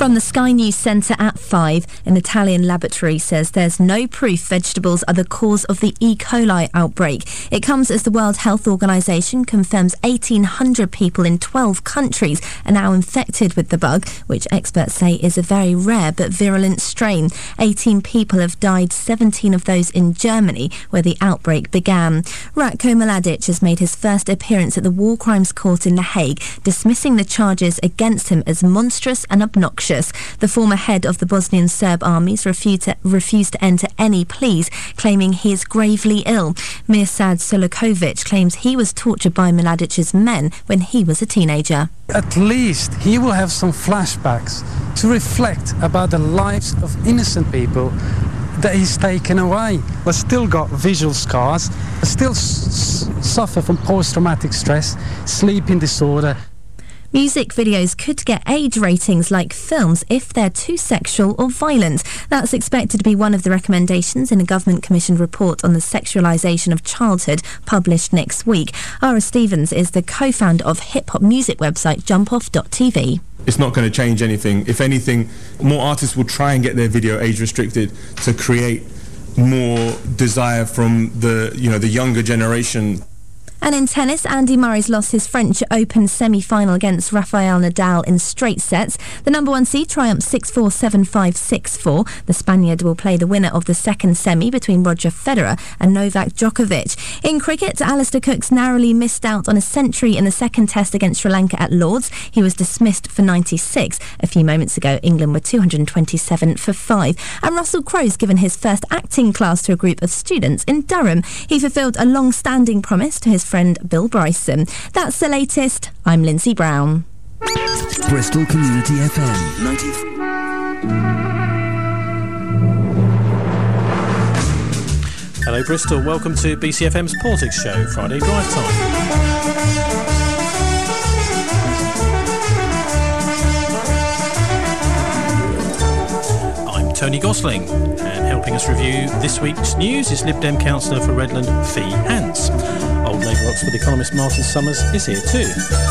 From the Sky News Centre at 5, an Italian laboratory says there's no proof vegetables are the cause of the E. coli outbreak. It comes as the World Health Organization confirms 1,800 people in 12 countries are now infected with the bug, which experts say is a very rare but virulent strain. 18 people have died, 17 of those in Germany, where the outbreak began. Ratko Mladic has made his first appearance at the War Crimes Court in The Hague, dismissing the charges against him as monstrous and obnoxious. The former head of the Bosnian Serb armies refused to enter any pleas, claiming he is gravely ill. Mirsad Sulakovic claims he was tortured by Mladic's men when he was a teenager. At least he will have some flashbacks to reflect about the lives of innocent people that he's taken away, but still got visual scars, still suffer from post-traumatic stress, sleeping disorder. Music videos could get age ratings like films if they're too sexual or violent. That's expected to be one of the recommendations in a government-commissioned report on the sexualisation of childhood published next week. Ara Stevens is the co-founder of hip-hop music website JumpOff.tv. It's not going to change anything. If anything, more artists will try and get their video age restricted to create more desire from the younger generation. And in tennis, Andy Murray's lost his French Open semi-final against Rafael Nadal in straight sets. The number one seed triumphed 6-4, 7-5, 6-4. The Spaniard will play the winner of the second semi between Roger Federer and Novak Djokovic. In cricket, Alistair Cooks narrowly missed out on a century in the second test against Sri Lanka at Lords. He was dismissed for 96. A few moments ago, England were 227 for 5. And Russell Crowe's given his first acting class to a group of students in Durham. He fulfilled a long-standing promise to his friend Bill Bryson. That's the latest. I'm Lindsay Brown. Bristol Community FM 93. Hello Bristol, welcome to BCFM's Politics Show, Friday Drive Time. I'm Tony Gosling, and helping us review this week's news is Lib Dem councillor for Redland, Fee Hants. Old Labour Oxford economist Martin Summers is here too.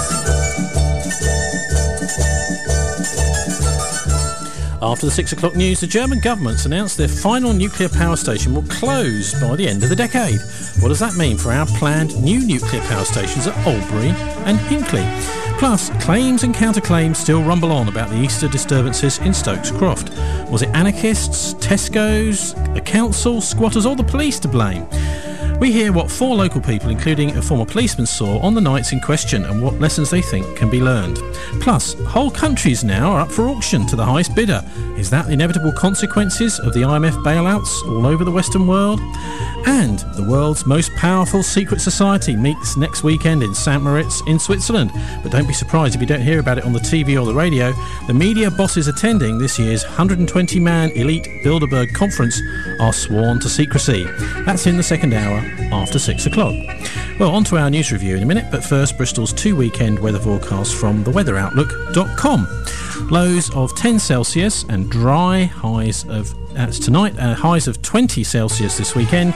After the 6 o'clock news, the German government's announced their final nuclear power station will close by the end of the decade. What does that mean for our planned new nuclear power stations at Albury and Hinkley? Plus, claims and counterclaims still rumble on about the Easter disturbances in Stokes Croft. Was it anarchists, Tesco's, the council, squatters or the police to blame? We hear what 4 local people, including a former policeman, saw on the nights in question and what lessons they think can be learned. Plus, whole countries now are up for auction to the highest bidder. Is that the inevitable consequences of the IMF bailouts all over the Western world? And the world's most powerful secret society meets next weekend in St. Moritz in Switzerland. But don't be surprised if you don't hear about it on the TV or the radio. The media bosses attending this year's 120-man elite Bilderberg conference are sworn to secrecy. That's in the second hour after 6 o'clock. Well, on to our news review in a minute, but first Bristol's 2-weekend weather forecast from theweatheroutlook.com. Lows of 10 Celsius and dry, highs of tonight, highs of 20 Celsius this weekend.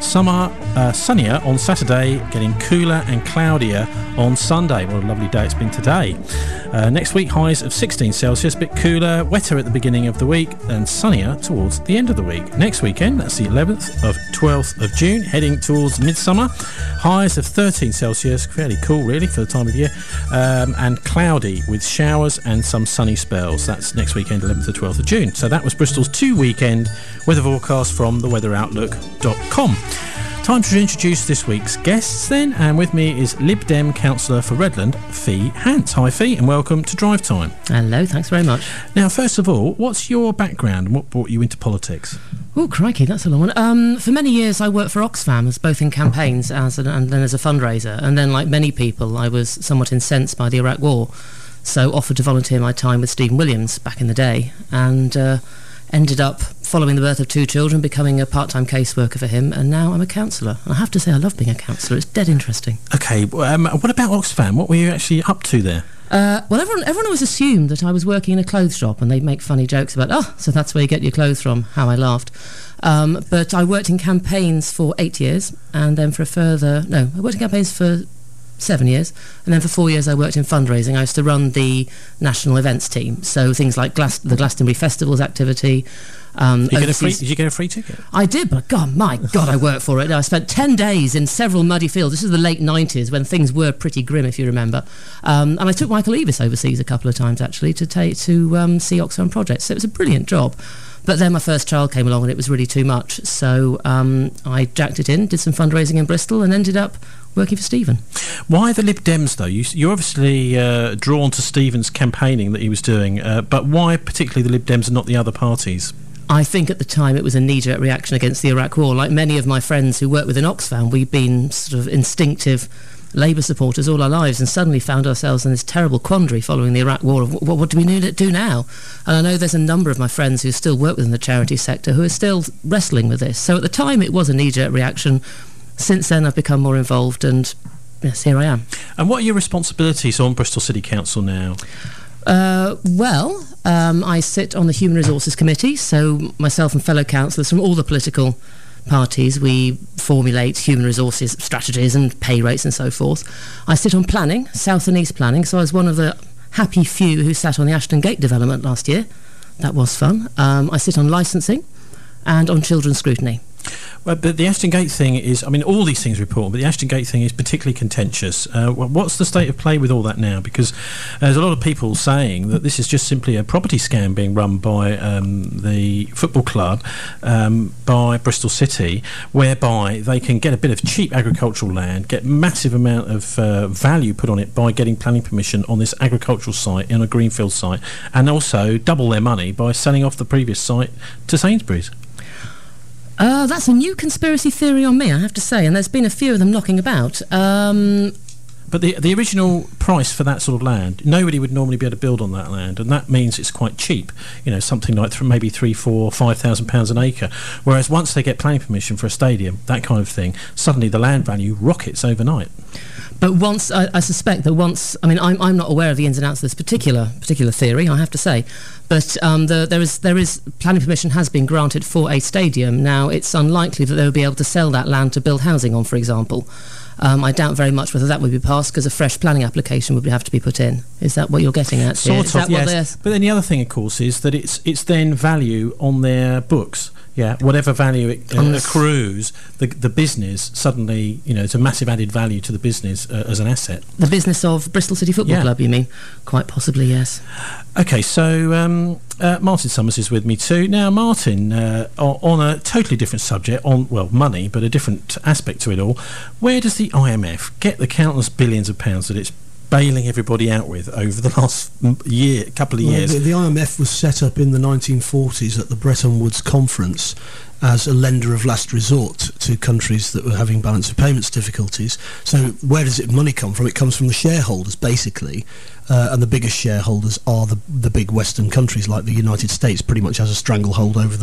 Sunnier on Saturday, getting cooler and cloudier on Sunday. What a lovely day it's been today. Next week, highs of 16 Celsius, a bit cooler, wetter at the beginning of the week and sunnier towards the end of the week. Next weekend, that's the 11th of 12th of June, heading towards midsummer. Highs of 13 Celsius, fairly cool really for the time of year, and cloudy with showers and some sunny spells. That's next weekend, 11th to 12th of June. So that was Bristol's 2-weekend weather forecast from theweatheroutlook.com. Time to introduce this week's guests then, and with me is Lib Dem councillor for Redland, Fee Hants. Hi Fee, and welcome to Drive Time. Hello, thanks very much. Now, first of all, what's your background and what brought you into politics? Oh, crikey, that's a long one. For many years I worked for Oxfam, both in campaigns and then as a fundraiser, and then like many people I was somewhat incensed by the Iraq War, so offered to volunteer my time with Stephen Williams back in the day, and ended up, following the birth of 2 children, becoming a part-time caseworker for him, and now I'm a councillor. I have to say I love being a councillor. It's dead interesting. OK, what about Oxfam? What were you actually up to there? Well, everyone always assumed that I was working in a clothes shop, and they'd make funny jokes about, so that's where you get your clothes from, how I laughed. But I worked in campaigns for 8 years, and then I worked in campaigns for 7 years, and then for 4 years I worked in fundraising. I used to run the national events team, so things like the Glastonbury Festivals activity. Did you get a free ticket? I did, but my God, I worked for it. I spent 10 days in several muddy fields. This is the late 90s when things were pretty grim, if you remember. And I took Michael Eavis overseas a couple of times, actually, to see Oxfam projects. So it was a brilliant job. But then my first child came along and it was really too much. So I jacked it in, did some fundraising in Bristol, and ended up working for Stephen. Why the Lib Dems, though? You're obviously drawn to Stephen's campaigning that he was doing, but why particularly the Lib Dems and not the other parties? I think at the time it was a knee-jerk reaction against the Iraq War. Like many of my friends who work within Oxfam, we've been sort of instinctive Labour supporters all our lives, and suddenly found ourselves in this terrible quandary following the Iraq War of what do we need to do now? And I know there's a number of my friends who still work within the charity sector who are still wrestling with this. So at the time it was a knee-jerk reaction. Since then I've become more involved, and yes, here I am. And what are your responsibilities on Bristol City Council now? I sit on the Human Resources Committee, so myself and fellow councillors from all the political parties, we formulate human resources strategies and pay rates and so forth. I sit on planning, South and East planning, so I was one of the happy few who sat on the Ashton Gate development last year. That was fun. I sit on licensing and on children's scrutiny. Well, but the Ashton Gate thing is, I mean, all these things are important, but the Ashton Gate thing is particularly contentious. What's the state of play with all that now? Because there's a lot of people saying that this is just simply a property scam being run by the football club, by Bristol City, whereby they can get a bit of cheap agricultural land, get massive amount of value put on it by getting planning permission on this agricultural site, in a greenfield site, and also double their money by selling off the previous site to Sainsbury's. That's a new conspiracy theory on me, I have to say, and there's been a few of them knocking about. But the original price for that sort of land, nobody would normally be able to build on that land, and that means it's quite cheap. You know, something like maybe £3,000, £4,000, £5,000 an acre. Whereas once they get planning permission for a stadium, that kind of thing, suddenly the land value rockets overnight. But once, I suspect that once, I mean, I'm not aware of the ins and outs of this particular theory, I have to say, but there is planning permission has been granted for a stadium. Now, it's unlikely that they would be able to sell that land to build housing on, for example. I doubt very much whether that would be passed, because a fresh planning application would have to be put in. Is that what you're getting at? Sort of, yes. But then the other thing, of course, is that it's then value on their books. Yeah, whatever value it accrues, the business suddenly, you know, it's a massive added value to the business as an asset. The business of Bristol City Football Club, you mean? Quite possibly, yes. Okay, so Martin Summers is with me too. Now, Martin, on a totally different subject, on, well, money, but a different aspect to it all, where does the IMF get the countless billions of pounds that it's bailing everybody out with over the last couple of years? The IMF was set up in the 1940s at the Bretton Woods Conference as a lender of last resort to countries that were having balance of payments difficulties. So where does money come from? It comes from the shareholders, basically, and the biggest shareholders are the big Western countries, like the United States pretty much has a stranglehold over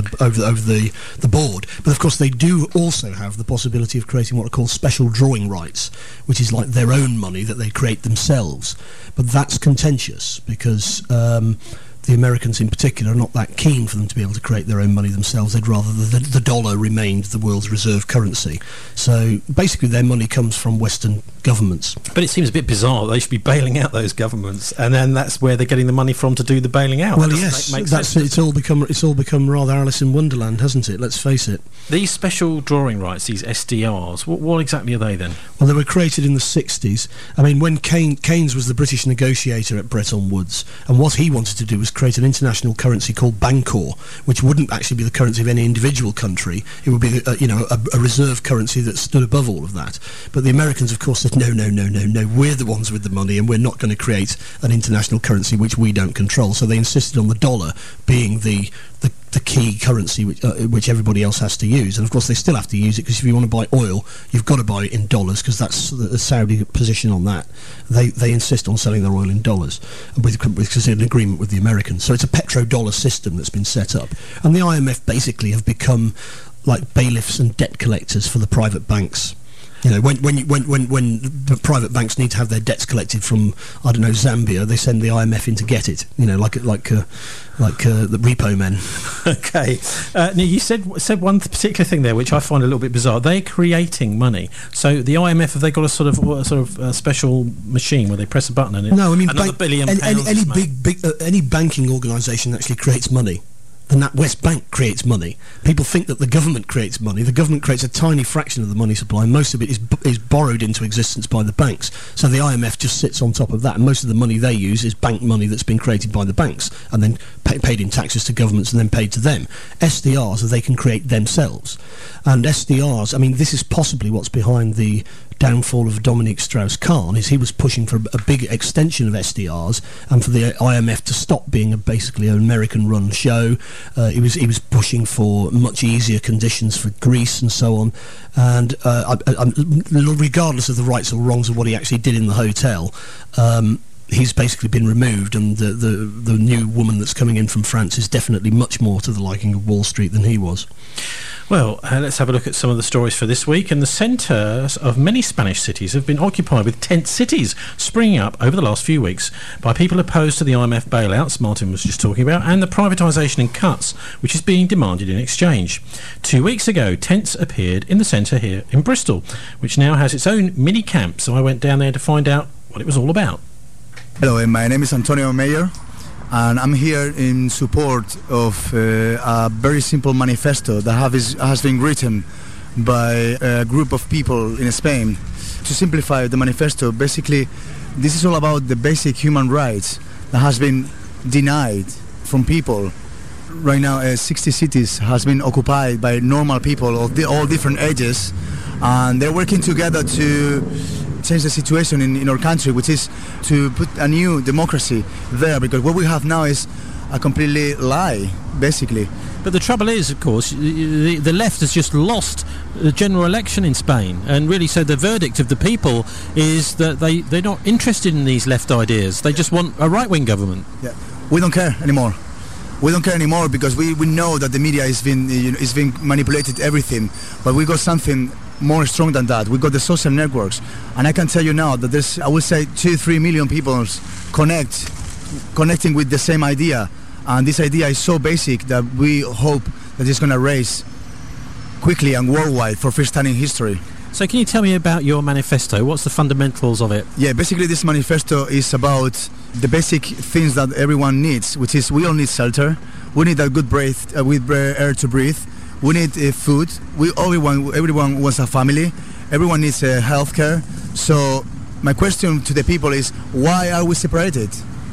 the board. But of course they do also have the possibility of creating what are called special drawing rights, which is like their own money that they create themselves. But that's contentious, because the Americans in particular are not that keen for them to be able to create their own money themselves. They'd rather the dollar remained the world's reserve currency. So basically their money comes from Western governments. But it seems a bit bizarre. They should be bailing out those governments, and then that's where they're getting the money from to do the bailing out. Well, yes, it's all become rather Alice in Wonderland, hasn't it? Let's face it. These special drawing rights, these SDRs, what exactly are they then? Well, they were created in the 60s. I mean, when Keynes was the British negotiator at Bretton Woods, and what he wanted to do was create an international currency called Bancor, which wouldn't actually be the currency of any individual country. It would be, a reserve currency that stood above all of that. But the Americans, of course, said, no, we're the ones with the money, and we're not going to create an international currency which we don't control. So they insisted on the dollar being the key currency which everybody else has to use. And of course they still have to use it, because if you want to buy oil, you've got to buy it in dollars, because that's the Saudi position on that. They insist on selling their oil in dollars, because it's an agreement with the Americans. So it's a petrodollar system that's been set up. And the IMF basically have become like bailiffs and debt collectors for the private banks. You know, when the private banks need to have their debts collected from, I don't know, Zambia, they send the IMF in to get it. You know, like the repo men. Okay, now you said one particular thing there, which I find a little bit bizarre. They're creating money. So the IMF, have they got a sort of special machine where they press a button and another £1 billion any banking organisation actually creates money. The NatWest Bank creates money. People think that the government creates money. The government creates a tiny fraction of the money supply. Most of it is borrowed into existence by the banks. So the IMF just sits on top of that, and most of the money they use is bank money that's been created by the banks and then paid in taxes to governments and then paid to them. SDRs they can create themselves. And SDRs, I mean, this is possibly what's behind the downfall of Dominique Strauss-Kahn, is he was pushing for a big extension of SDRs and for the IMF to stop being basically an American-run show. He was pushing for much easier conditions for Greece and so on. And regardless of the rights or wrongs of what he actually did in the hotel, he's basically been removed, and the new woman that's coming in from France is definitely much more to the liking of Wall Street than he was. Well, let's have a look at some of the stories for this week. And the centres of many Spanish cities have been occupied with tent cities springing up over the last few weeks by people opposed to the IMF bailouts Martin was just talking about and the privatisation and cuts which is being demanded in exchange. 2 weeks ago, tents appeared in the centre here in Bristol, which now has its own mini camp. So I went down there to find out what it was all about. Hello, my name is Antonio Meyer, and I'm here in support of a very simple manifesto that has been written by a group of people in Spain. To simplify the manifesto, basically this is all about the basic human rights that has been denied from people. Right now 60 cities has been occupied by normal people of all different ages, and they're working together to change the situation in our country, which is to put a new democracy there, because what we have now is a completely lie, basically. But the trouble is, of course, the left has just lost the general election in Spain, and really so the verdict of the people is that they're not interested in these left ideas. They just want a right-wing government. Yeah, we don't care anymore. We don't care anymore because we know that the media is being manipulated everything, but we got something more strong than that. We got the social networks, and I can tell you now that there's, I would say, 2-3 million people connecting with the same idea, and this idea is so basic that we hope that it's going to raise quickly and worldwide for first time in history. So can you tell me about your manifesto? What's the fundamentals of it? Yeah, basically this manifesto is about the basic things that everyone needs, which is we all need shelter, we need a good air to breathe, we need food, everyone wants a family, everyone needs health care. So my question to the people is, why are we separated?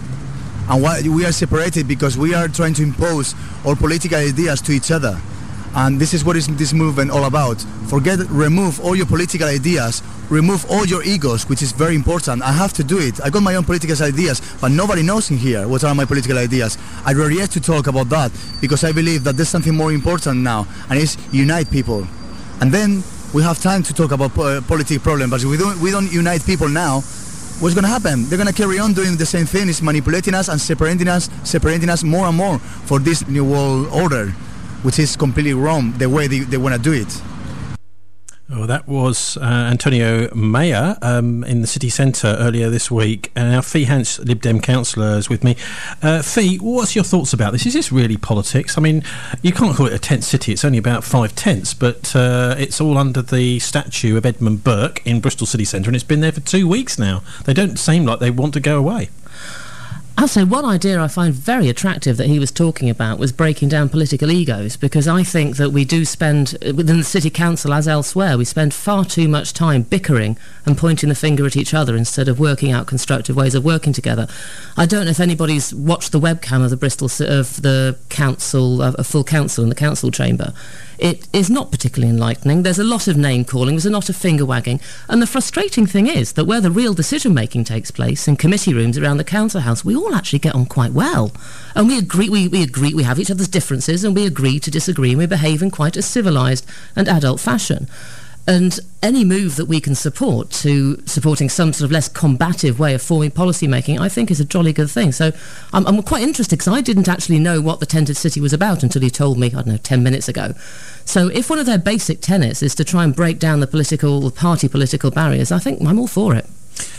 And why we are separated? Because we are trying to impose our political ideas to each other. And this is what is this movement all about. Remove all your political ideas, remove all your egos, which is very important. I have to do it. I got my own political ideas, but nobody knows in here what are my political ideas. I really have to talk about that because I believe that there's something more important now, and it's unite people. And then we have time to talk about political problems. But if we don't unite people now, what's going to happen? They're going to carry on doing the same thing. It's manipulating us and separating us more and more for this new world order, which is completely wrong the way they want to do it. Oh, that was Antonio Meyer in the city centre earlier this week. And our Fee Hance Lib Dem councillor is with me. Fee, what's your thoughts about this? Is this really politics? I mean, you can't call it a tent city. It's only about 5 tents, but it's all under the statue of Edmund Burke in Bristol city centre, and it's been there for 2 weeks now. They don't seem like they want to go away. I'll say one idea I find very attractive that he was talking about was breaking down political egos, because I think that we do spend, within the City Council as elsewhere, we spend far too much time bickering and pointing the finger at each other instead of working out constructive ways of working together. I don't know if anybody's watched the webcam of the council, a full council in the council chamber. It is not particularly enlightening. There's a lot of name-calling, there's a lot of finger-wagging, and the frustrating thing is that where the real decision-making takes place, in committee rooms around the council house, we all actually get on quite well. And we agree, we have each other's differences, and we agree to disagree, and we behave in quite a civilised and adult fashion. And any move that we can support to supporting some sort of less combative way of forming policy making, I think is a jolly good thing. So I'm quite interested, because I didn't actually know what the Tented City was about until you told me, 10 minutes ago. So if one of their basic tenets is to try and break down the party political barriers, I think I'm all for it.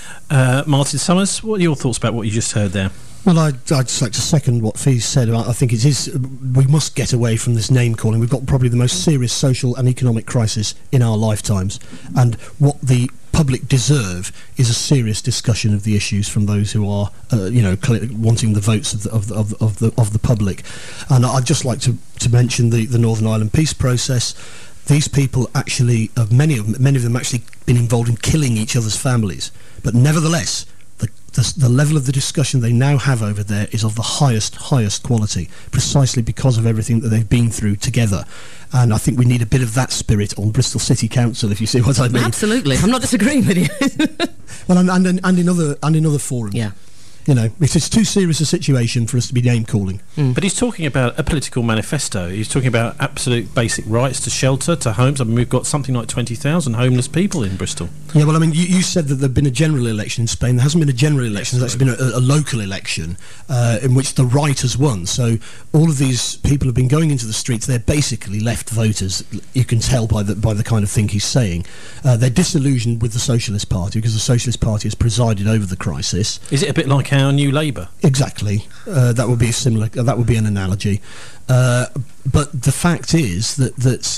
Martin Summers, what are your thoughts about what you just heard there? Well, I'd just like to second what Fee said. I think we must get away from this name-calling. We've got probably the most serious social and economic crisis in our lifetimes. And what the public deserve is a serious discussion of the issues from those who are, wanting the votes of the public. And I'd just like to mention the Northern Ireland peace process. These people actually, many of them actually been involved in killing each other's families. But nevertheless, the level of the discussion they now have over there is of the highest quality, precisely because of everything that they've been through together. And I think we need a bit of that spirit on Bristol City Council, if you see what I mean. Absolutely, I'm not disagreeing with you. Well, and in other forums. Yeah. It's too serious a situation for us to be name-calling. But he's talking about a political manifesto. He's talking about absolute basic rights to shelter, to homes. I mean, we've got something like 20,000 homeless people in Bristol. Yeah, well, I mean, you said that there'd been a general election in Spain. There hasn't been a general election. There's actually been a local election in which the right has won. So all of these people have been going into the streets. They're basically left voters. You can tell by the kind of thing he's saying. They're disillusioned with the Socialist Party, because the Socialist Party has presided over the crisis. Is it a bit like our New Labour? Exactly. That would be similar. That would be an analogy. But the fact is that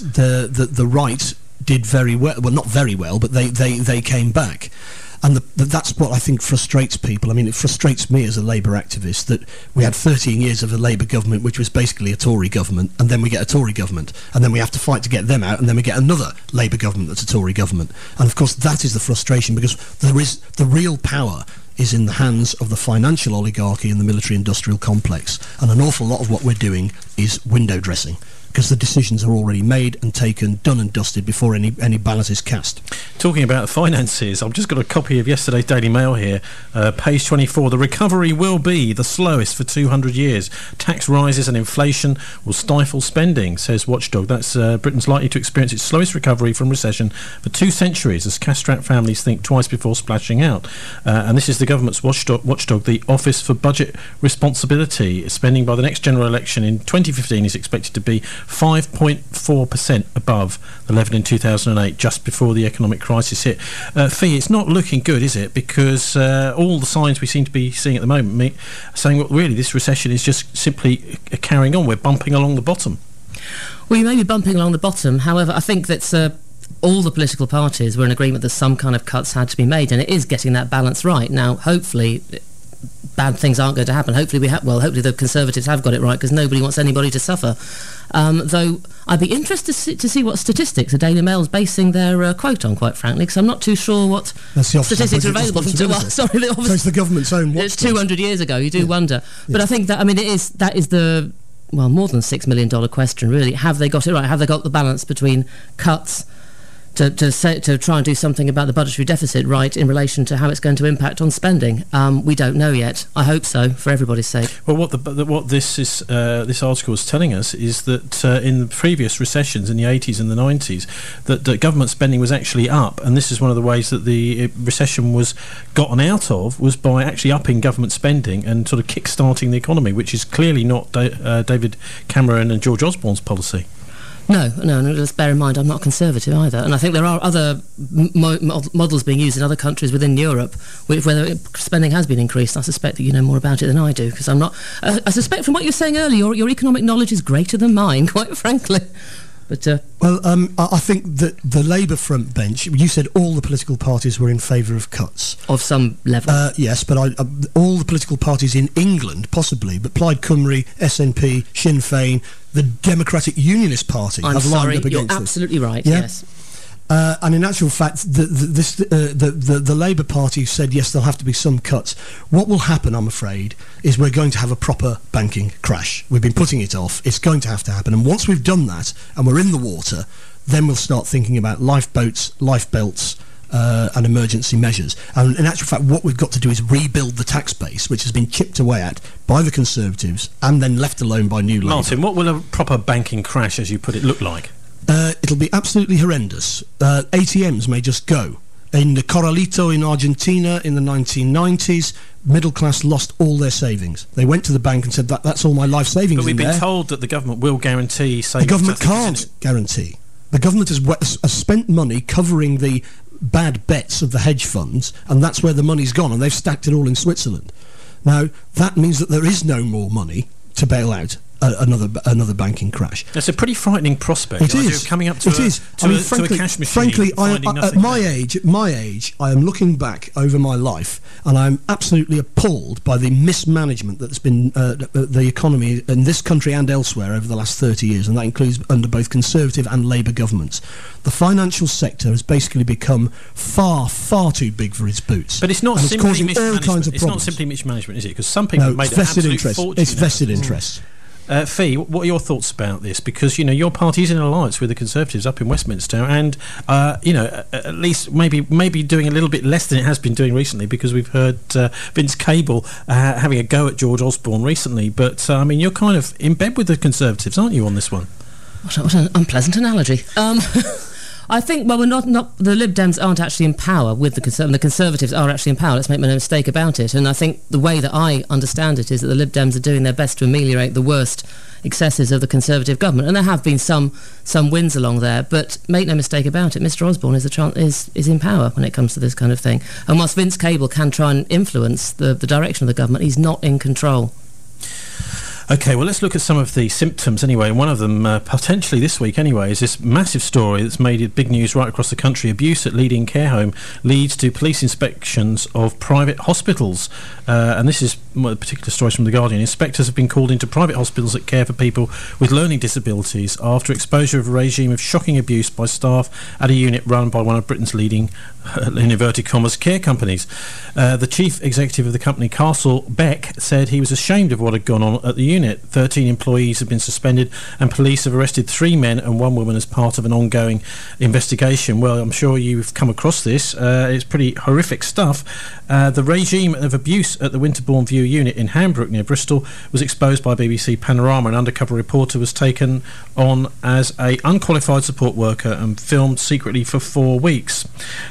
the right did very well. Well, not very well, but they came back. And that's what I think frustrates people. I mean, it frustrates me as a Labour activist that we had 13 years of a Labour government, which was basically a Tory government, and then we get a Tory government, and then we have to fight to get them out, and then we get another Labour government that's a Tory government. And of course, that is the frustration, because the real power is in the hands of the financial oligarchy and the military-industrial complex. And an awful lot of what we're doing is window dressing, because the decisions are already made and taken, done and dusted before any ballot is cast. Talking about finances, I've just got a copy of yesterday's Daily Mail here, page 24. The recovery will be the slowest for 200 years. Tax rises and inflation will stifle spending, says Watchdog. That's Britain's likely to experience its slowest recovery from recession for 2 centuries, as cash-strapped families think twice before splashing out. And this is the government's watchdog, the Office for Budget Responsibility. Spending by the next general election in 2015 is expected to be 5.4% above the level in 2008, just before the economic crisis hit. Fee, it's not looking good, is it? Because all the signs we seem to be seeing at the moment saying, well, really, this recession is just simply carrying on. We're bumping along the bottom. Well, you may be bumping along the bottom. However, I think that all the political parties were in agreement that some kind of cuts had to be made, and it is getting that balance right. Now, hopefully bad things aren't going to happen. Hopefully hopefully the Conservatives have got it right, because nobody wants anybody to suffer. Though I'd be interested to see what statistics the Daily Mail's basing their quote on, quite frankly, because I'm not too sure what statistics are available from the office. So it's the government's own watchdog. It's 200 years ago. You do wonder. Yeah. But I think that, I mean, that is the, well, more than $6 million question, really. Have they got it right? Have they got the balance between cuts to try and do something about the budgetary deficit right in relation to how it's going to impact on spending? We don't know yet. I hope so, for everybody's sake. Well, what this article is telling us is that in the previous recessions in the 80s and the 90s, that government spending was actually up, and this is one of the ways that the recession was gotten out of, was by actually upping government spending and sort of kick-starting the economy, which is clearly not David Cameron and George Osborne's policy. No, let's bear in mind I'm not Conservative either, and I think there are other models being used in other countries within Europe where spending has been increased. I suspect that you know more about it than I do, because I'm not... I suspect from what you were saying earlier, your economic knowledge is greater than mine, quite frankly. But, I think that the Labour front bench, you said all the political parties were in favour of cuts. Of some level. Yes, but all the political parties in England, possibly, but Plaid Cymru, SNP, Sinn Féin, the Democratic Unionist Party have lined up against you're absolutely right, yeah? Yes. And in actual fact, the Labour Party said, yes, there'll have to be some cuts. What will happen, I'm afraid, is we're going to have a proper banking crash. We've been putting it off. It's going to have to happen. And once we've done that, and we're in the water, then we'll start thinking about lifeboats, lifebelts, and emergency measures. And in actual fact, what we've got to do is rebuild the tax base, which has been chipped away at by the Conservatives and then left alone by New Labour. Martin, what will a proper banking crash, as you put it, look like? It'll be absolutely horrendous. ATMs may just go. In the Corralito in Argentina in the 1990s, middle class lost all their savings. They went to the bank and said, that's all my life savings But we've in been there. told that the government will guarantee savings. The government can't guarantee. The government has spent money covering the bad bets of the hedge funds, and that's where the money's gone, and they've stacked it all in Switzerland. Now, that means that there is no more money to bail out another banking crash. That's a pretty frightening prospect. It is. Coming up to a cash machine. Frankly, at my age, I am looking back over my life, and I'm absolutely appalled by the mismanagement that's been the economy in this country and elsewhere over the last 30 years, and that includes under both Conservative and Labour governments. The financial sector has basically become far, far too big for its boots. But it's not and simply it's causing all kinds of It's problems. not simply mismanagement, is it? Because some people have made an absolute fortune. It's vested interests. Fee, what are your thoughts about this? Because, your party is in alliance with the Conservatives up in Westminster, and, at least maybe doing a little bit less than it has been doing recently, because we've heard Vince Cable having a go at George Osborne recently. But, you're kind of in bed with the Conservatives, aren't you, on this one? What an unpleasant analogy. I think, well, we're not the Lib Dems aren't actually in power with the Conservatives are actually in power. Let's make no mistake about it. And I think the way that I understand it is that the Lib Dems are doing their best to ameliorate the worst excesses of the Conservative government. And there have been some wins along there. But make no mistake about it, Mr Osborne is in power when it comes to this kind of thing. And whilst Vince Cable can try and influence the direction of the government, he's not in control. OK, well, let's look at some of the symptoms anyway. One of them, potentially this week anyway, is this massive story that's made it big news right across the country. Abuse at leading care home leads to police inspections of private hospitals. And this is one of the particular stories from The Guardian. Inspectors have been called into private hospitals that care for people with learning disabilities after exposure of a regime of shocking abuse by staff at a unit run by one of Britain's leading, in inverted commas, care companies. The chief executive of the company, Castle Beck, said he was ashamed of what had gone on at the unit. 13 employees have been suspended, and police have arrested 3 men and 1 woman as part of an ongoing investigation. Well, I'm sure you've come across this. It's pretty horrific stuff. The regime of abuse at the Winterbourne View unit in Hambrook near Bristol was exposed by BBC Panorama. An undercover reporter was taken on as an unqualified support worker and filmed secretly for 4 weeks.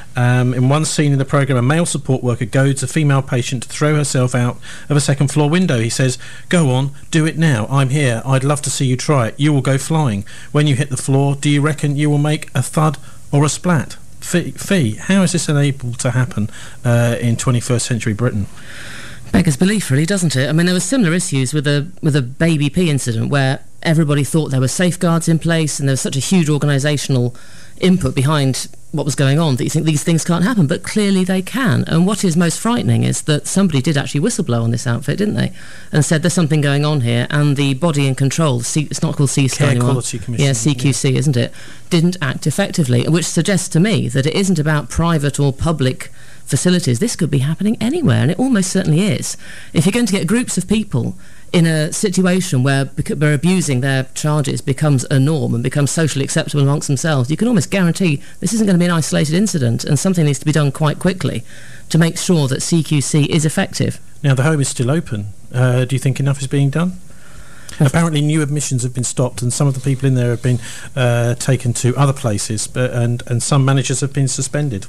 In one scene in the programme, a male support worker goads a female patient to throw herself out of a second floor window. He says, "Go on, do it now. I'm here. I'd love to see you try it. You will go flying. When you hit the floor, do you reckon you will make a thud or a splat?" Fee, how is this able to happen in 21st century Britain? Beggars belief, really, doesn't it? I mean, there were similar issues with a Baby P incident where everybody thought there were safeguards in place and there was such a huge organisational input behind what was going on that you think these things can't happen, but clearly they can. And what is most frightening is that somebody did actually whistleblow on this outfit, didn't they? And said there's something going on here, and the body in control, it's not called CSCA anymore. Care Quality Commission. Yeah, CQC, isn't it? Didn't act effectively, which suggests to me that it isn't about private or public facilities. This could be happening anywhere, and it almost certainly is. If you're going to get groups of people in a situation where abusing their charges becomes a norm and becomes socially acceptable amongst themselves, you can almost guarantee this isn't going to be an isolated incident, and something needs to be done quite quickly to make sure that CQC is effective. Now, the home is still open. Do you think enough is being done? Apparently new admissions have been stopped, and some of the people in there have been taken to other places, and some managers have been suspended.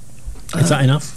Is that enough?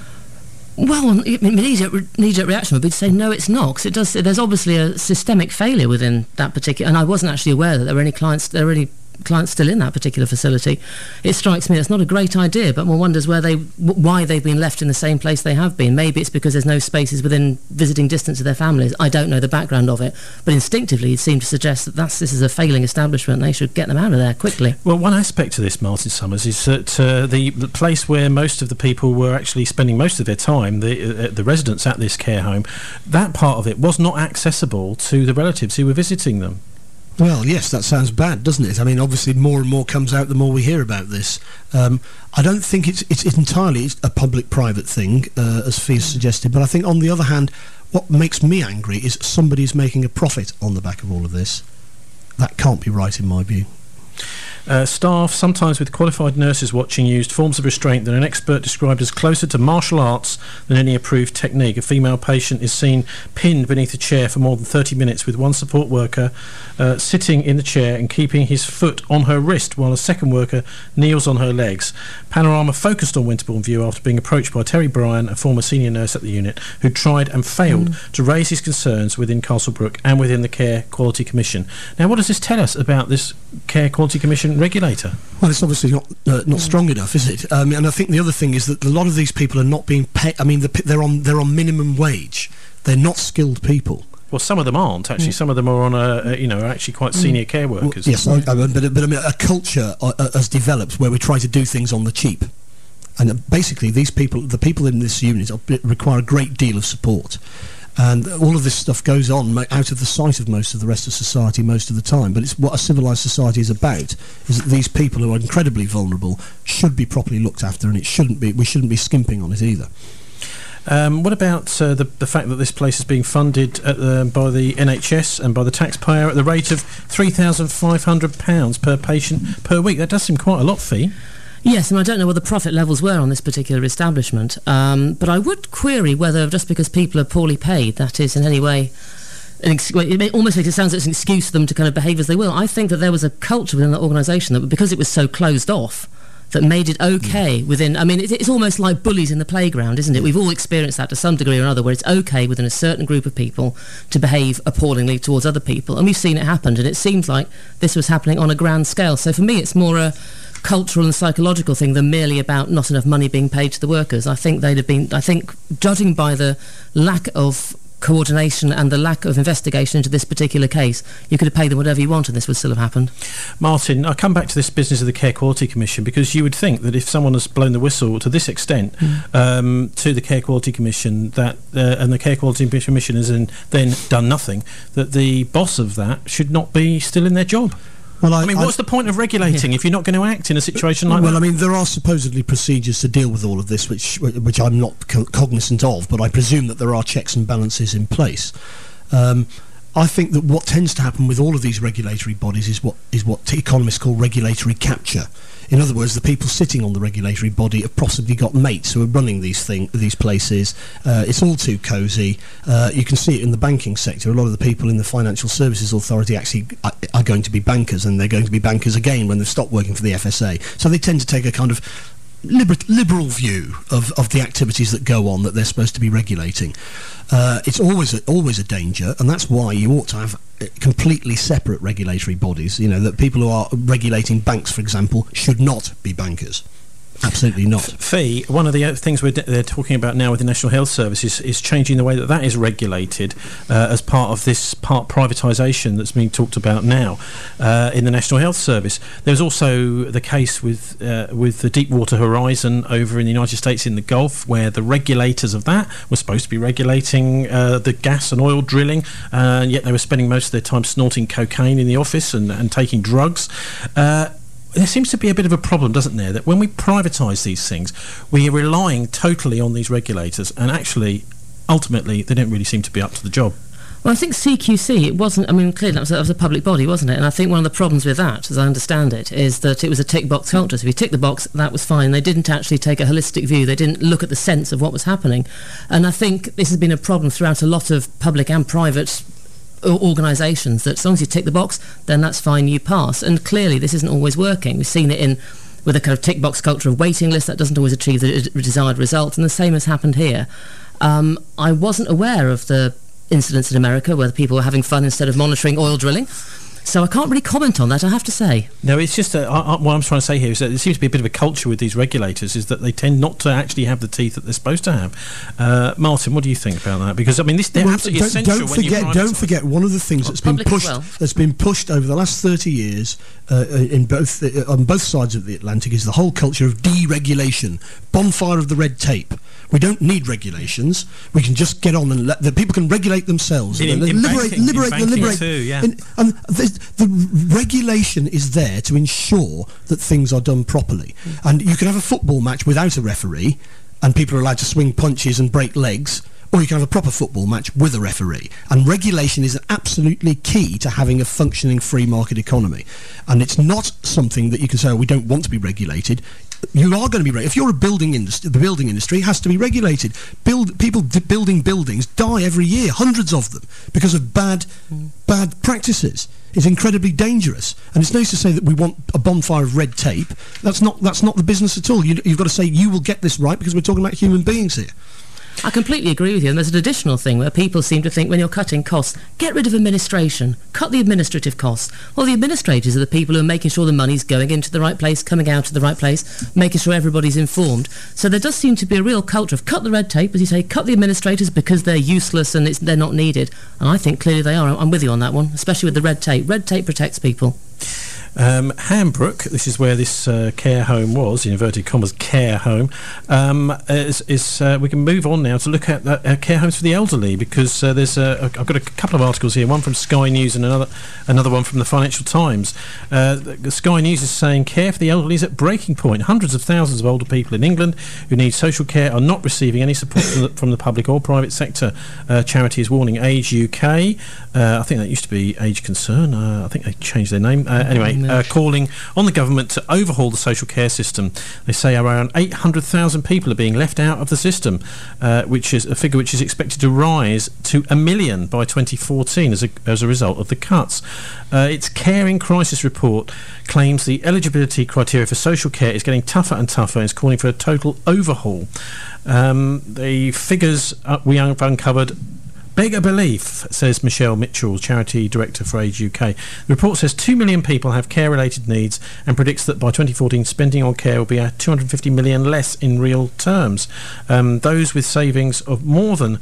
Well, immediate reaction would be to say no, it's not, because there's obviously a systemic failure within that particular. And I wasn't actually aware that there were any clients still in that particular facility. It strikes me that's not a great idea, but one wonders why they've been left in the same place they have been. Maybe it's because there's no spaces within visiting distance of their families. I don't know the background of it, but instinctively it seemed to suggest that this is a failing establishment and they should get them out of there quickly. Well, one aspect to this, Martin Summers, is that the place where most of the people were actually spending most of their time, the residents at this care home, that part of it was not accessible to the relatives who were visiting them. Well, yes, that sounds bad, doesn't it? I mean, obviously, more and more comes out the more we hear about this. I don't think it's entirely a public-private thing, as Fee's suggested, but I think, on the other hand, what makes me angry is somebody's making a profit on the back of all of this. That can't be right, in my view. Staff, sometimes with qualified nurses watching, used forms of restraint that an expert described as closer to martial arts than any approved technique. A female patient is seen pinned beneath a chair for more than 30 minutes with one support worker sitting in the chair and keeping his foot on her wrist while a second worker kneels on her legs. Panorama focused on Winterbourne View after being approached by Terry Bryan, a former senior nurse at the unit, who tried and failed to raise his concerns within Castlebrook and within the Care Quality Commission. Now, what does this tell us about this Care Quality Commission regulator? Well, it's obviously not strong enough, is it? And I think the other thing is that a lot of these people are not being paid. I mean, they're on minimum wage. They're not skilled people. Well, some of them aren't actually. Some of them are on are actually quite senior care workers. Yes, but I mean, a culture has developed where we try to do things on the cheap, and basically the people in this unit require a great deal of support. And all of this stuff goes on out of the sight of most of the rest of society most of the time. But it's what a civilised society is about, is that these people who are incredibly vulnerable should be properly looked after, and we shouldn't be skimping on it either. What about the fact that this place is being funded by the NHS and by the taxpayer at the rate of £3,500 per patient per week? That does seem quite a lot, Fee. Yes, and I don't know what the profit levels were on this particular establishment, but I would query whether just because people are poorly paid, that is in any way... it almost makes it sound like it's an excuse for them to kind of behave as they will. I think that there was a culture within that organisation that, because it was so closed off, that made it okay within... I mean, it's almost like bullies in the playground, isn't it? We've all experienced that to some degree or another, where it's okay within a certain group of people to behave appallingly towards other people, and we've seen it happen, and it seems like this was happening on a grand scale. So for me, it's more a cultural and psychological thing than merely about not enough money being paid to the workers. I think judging by the lack of coordination and the lack of investigation into this particular case, you could have paid them whatever you want and this would still have happened. Martin, I come back to this business of the Care Quality Commission, because you would think that if someone has blown the whistle to this extent to the Care Quality Commission, that and the Care Quality Commission has then done nothing, that the boss of that should not be still in their job. Well, I mean, what's the point of regulating if you're not going to act in a situation like that? Well, I mean, there are supposedly procedures to deal with all of this, which I'm not cognizant of, but I presume that there are checks and balances in place. I think that what tends to happen with all of these regulatory bodies is what economists call regulatory capture. In other words, the people sitting on the regulatory body have possibly got mates who are running these places. It's all too cosy. You can see it in the banking sector. A lot of the people in the Financial Services Authority actually are going to be bankers, and they're going to be bankers again when they've stopped working for the FSA. So they tend to take a kind of liberal view of the activities that go on that they're supposed to be regulating. It's always a danger, and that's why you ought to have completely separate regulatory bodies. You know, that people who are regulating banks, for example, should not be bankers. Absolutely not. Fee, one of the things they're talking about now with the National Health Service is changing the way that is regulated as part of this privatisation that's being talked about now in the National Health Service. There's also the case with the Deepwater Horizon over in the United States in the Gulf, where the regulators of that were supposed to be regulating the gas and oil drilling, and yet they were spending most of their time snorting cocaine in the office and taking drugs. There seems to be a bit of a problem, doesn't there, that when we privatise these things, we are relying totally on these regulators, and actually, ultimately, they don't really seem to be up to the job. Well, I think CQC, it wasn't... I mean, clearly that was a public body, wasn't it? And I think one of the problems with that, as I understand it, is that it was a tick-box culture. So if you tick the box, that was fine. They didn't actually take a holistic view. They didn't look at the sense of what was happening. And I think this has been a problem throughout a lot of public and private organisations, that as long as you tick the box, then that's fine, you pass. And clearly this isn't always working. We've seen it with a kind of tick box culture of waiting lists that doesn't always achieve the desired result, and the same has happened here. I wasn't aware of the incidents in America where the people were having fun instead of monitoring oil drilling, so I can't really comment on that, I have to say. No, it's just what I'm trying to say here is that there seems to be a bit of a culture with these regulators, is that they tend not to actually have the teeth that they're supposed to have. Martin, what do you think about that? Because I mean, they're absolutely essential. Don't forget one of the things that's been pushed over the last 30 years on both sides of the Atlantic is the whole culture of deregulation, bonfire of the red tape. We don't need regulations. We can just get on and let the people can regulate themselves. Liberate. Too, yeah. And the regulation is there to ensure that things are done properly. And you can have a football match without a referee, and people are allowed to swing punches and break legs, or you can have a proper football match with a referee. And regulation is absolutely key to having a functioning free market economy. And it's not something that you can say, oh, we don't want to be regulated. You are going to be regulated. If you're a building industry, the building industry has to be regulated. People building buildings die every year, hundreds of them, because of bad practices. It's incredibly dangerous, and it's nice to say that we want a bonfire of red tape. That's not the business at all. You've got to say you will get this right because we're talking about human beings here. I completely agree with you, and there's an additional thing where people seem to think when you're cutting costs, get rid of administration, cut the administrative costs. Well, the administrators are the people who are making sure the money's going into the right place, coming out of the right place, making sure everybody's informed. So there does seem to be a real culture of cut the red tape, as you say, cut the administrators because they're useless and they're not needed. And I think clearly they are. I'm with you on that one, especially with the red tape. Red tape protects people. Hambrook, this is where this care home was, in inverted commas, care home, we can move on now to look at care homes for the elderly, because there's I've got a couple of articles here, one from Sky News and another one from the Financial Times. The Sky News is saying care for the elderly is at breaking point. Hundreds of thousands of older people in England who need social care are not receiving any support from the public or private sector. Charity is warning. Age UK, I think that used to be Age Concern, I think they changed their name. Anyway, calling on the government to overhaul the social care system. They say around 800,000 people are being left out of the system, which is a figure which is expected to rise to 1 million by 2014 as a result of the cuts. Its Care in Crisis report claims the eligibility criteria for social care is getting tougher and tougher and is calling for a total overhaul. The figures we have uncovered beg a belief, says Michelle Mitchell, Charity Director for Age UK. The report says 2 million people have care-related needs and predicts that by 2014 spending on care will be at 250 million less in real terms. Those with savings of more than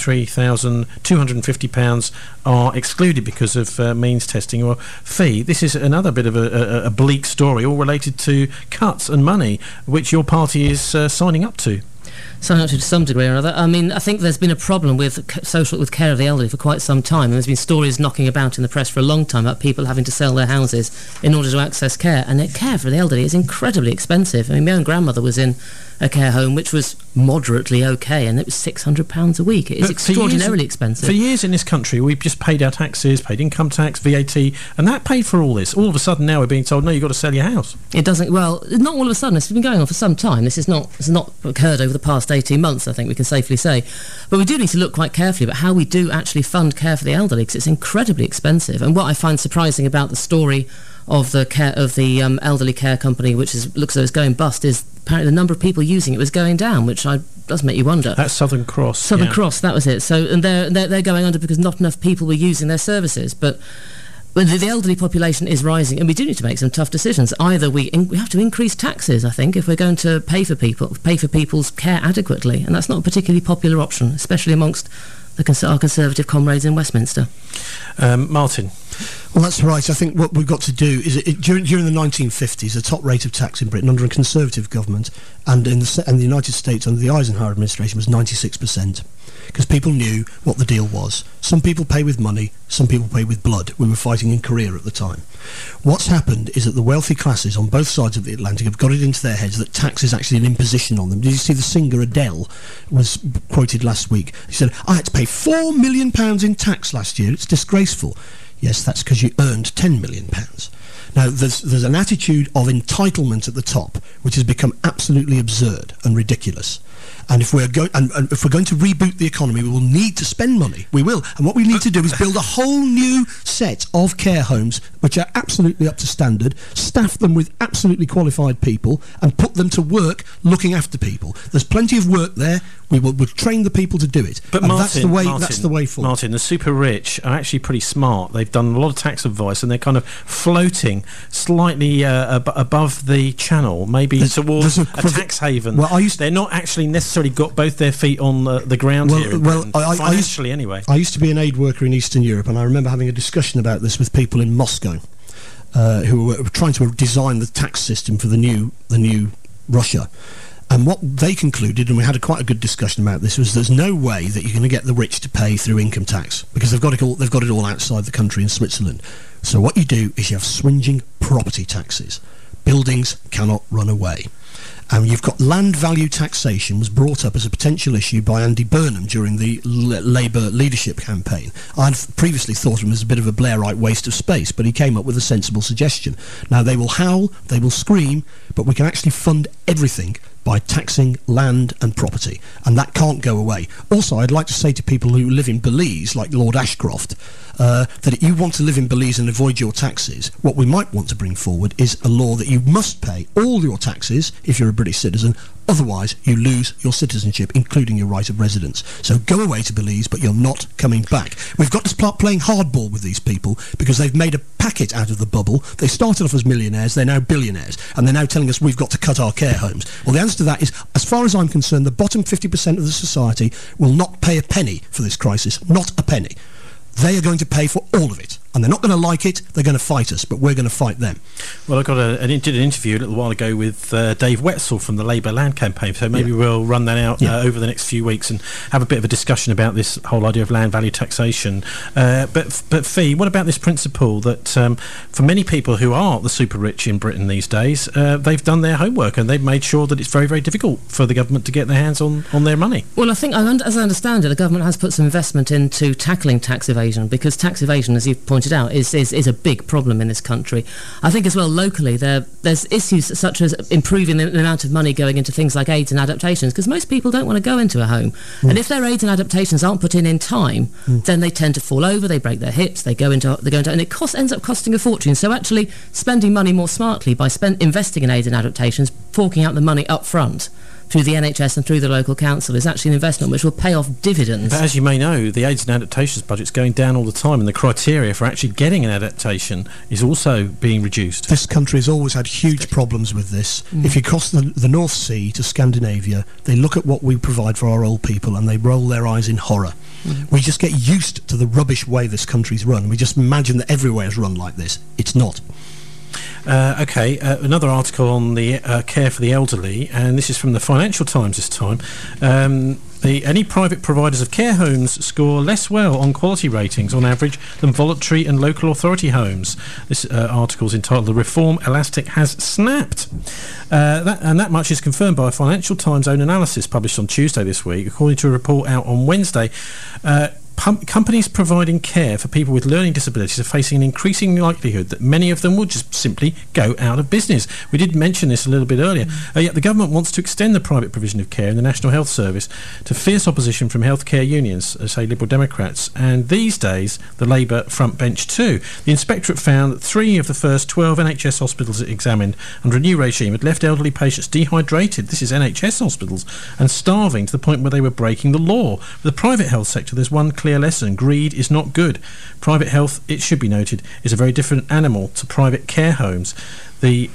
£23,250 are excluded because of means testing or fee. This is another bit of a bleak story, all related to cuts and money, which your party is signing up to. Signing up to some degree or other. I mean, I think there's been a problem with care of the elderly for quite some time, and there's been stories knocking about in the press for a long time about people having to sell their houses in order to access care, and care for the elderly is incredibly expensive. I mean, my own grandmother was in a care home which was moderately okay, and it was £600 a week. It is extraordinarily expensive. For years in this country, we've just paid our taxes, paid income tax, VAT, and that paid for all this. All of a sudden now we're being told, no, you've got to sell your house. It doesn't, well, not all of a sudden. It's been going on for some time. This has not occurred over the past 18 months, I think we can safely say. But we do need to look quite carefully about how we do actually fund care for the elderly, because it's incredibly expensive. And what I find surprising about the story of the elderly care company, which looks as though it's going bust, is apparently the number of people using it was going down, which does make you wonder. That's Southern Cross. Southern Cross, that was it. So, and they're going under because not enough people were using their services. But the elderly population is rising, and we do need to make some tough decisions. Either we have to increase taxes, I think, if we're going to pay for people's care adequately, and that's not a particularly popular option, especially amongst our Conservative comrades in Westminster. Martin. Well, that's right. I think what we've got to do is during the 1950s, the top rate of tax in Britain under a Conservative government and in the United States under the Eisenhower administration was 96%, because people knew what the deal was. Some people pay with money, some people pay with blood. We were fighting in Korea at the time. What's happened is that the wealthy classes on both sides of the Atlantic have got it into their heads that tax is actually an imposition on them. Did you see the singer Adele was quoted last week? She said, I had to pay £4 million in tax last year. It's disgraceful. Yes, that's because you earned £10 million. Now, there's an attitude of entitlement at the top, which has become absolutely absurd and ridiculous. And if we're going to reboot the economy, we will need to spend money. We will. And what we need to do is build a whole new set of care homes which are absolutely up to standard, staff them with absolutely qualified people, and put them to work looking after people. There's plenty of work there. We'll train the people to do it. But and Martin, that's the way forward. Martin, the super rich are actually pretty smart. They've done a lot of tax advice, and they're kind of floating slightly above the channel, maybe towards a tax haven. Well, they're not actually necessarily got both their feet on the ground here in Britain, financially anyway. I used to be an aid worker in Eastern Europe, and I remember having a discussion about this with people in Moscow who were trying to design the tax system for the new Russia. And what they concluded, and we had quite a good discussion about this, was there's no way that you're going to get the rich to pay through income tax, because they've got it all outside the country in Switzerland. So what you do is you have swinging property taxes. Buildings cannot run away. And you've got land value taxation was brought up as a potential issue by Andy Burnham during the Labour leadership campaign. I'd previously thought of him as a bit of a Blairite waste of space, but he came up with a sensible suggestion. Now, they will howl, they will scream, but we can actually fund everything by taxing land and property, and that can't go away. Also, I'd like to say to people who live in Belize, like Lord Ashcroft, that if you want to live in Belize and avoid your taxes, what we might want to bring forward is a law that you must pay all your taxes if you're a British citizen, otherwise you lose your citizenship, including your right of residence. So go away to Belize, but you're not coming back. We've got to start playing hardball with these people because they've made a packet out of the bubble. They started off as millionaires, they're now billionaires, and they're now telling us we've got to cut our care homes. Well, the answer to that is, as far as I'm concerned, the bottom 50% of the society will not pay a penny for this crisis, not a penny. They are going to pay for all of it. And they're not going to like it, they're going to fight us, but we're going to fight them. Well, I did an interview a little while ago with Dave Wetzel from the Labour Land Campaign, so maybe we'll run that out over the next few weeks and have a bit of a discussion about this whole idea of land value taxation. But Fee, what about this principle that for many people who are the super rich in Britain these days, they've done their homework and they've made sure that it's very, very difficult for the government to get their hands on their money? Well, I think, as I understand it, the government has put some investment into tackling tax evasion, because tax evasion, as you've pointed out, is a big problem in this country. I think as well locally there's issues such as improving the amount of money going into things like aids and adaptations, because most people don't want to go into a home, and if their aids and adaptations aren't put in time, then they tend to fall over, they break their hips, they go into and it ends up costing a fortune. So actually spending money more smartly by investing in aids and adaptations, forking out the money up front through the NHS and through the local council is actually an investment which will pay off dividends. But as you may know, the AIDS and adaptations budget's going down all the time, and the criteria for actually getting an adaptation is also being reduced. This country has always had huge problems with this. If you cross the North Sea to Scandinavia, they look at what we provide for our old people and they roll their eyes in horror. We just get used to the rubbish way this country's run. We just imagine that everywhere is run like this. It's not. Another article on the care for the elderly, and this is from the Financial Times this time. Any private providers of care homes score less well on quality ratings on average than voluntary and local authority homes. This article is entitled "The Reform Elastic Has Snapped." That much is confirmed by a Financial Times own analysis published on Tuesday this week. According to a report out on Wednesday, companies providing care for people with learning disabilities are facing an increasing likelihood that many of them will just simply go out of business. We did mention this a little bit earlier. Yet the government wants to extend the private provision of care in the National Health Service to fierce opposition from healthcare unions, say Liberal Democrats, and these days the Labour front bench too. The inspectorate found that 3 of the first 12 NHS hospitals it examined under a new regime had left elderly patients dehydrated, this is NHS hospitals, and starving to the point where they were breaking the law. For the private health sector, there's one clear lesson: greed is not good. Private health, it should be noted, is a very different animal to private care homes. The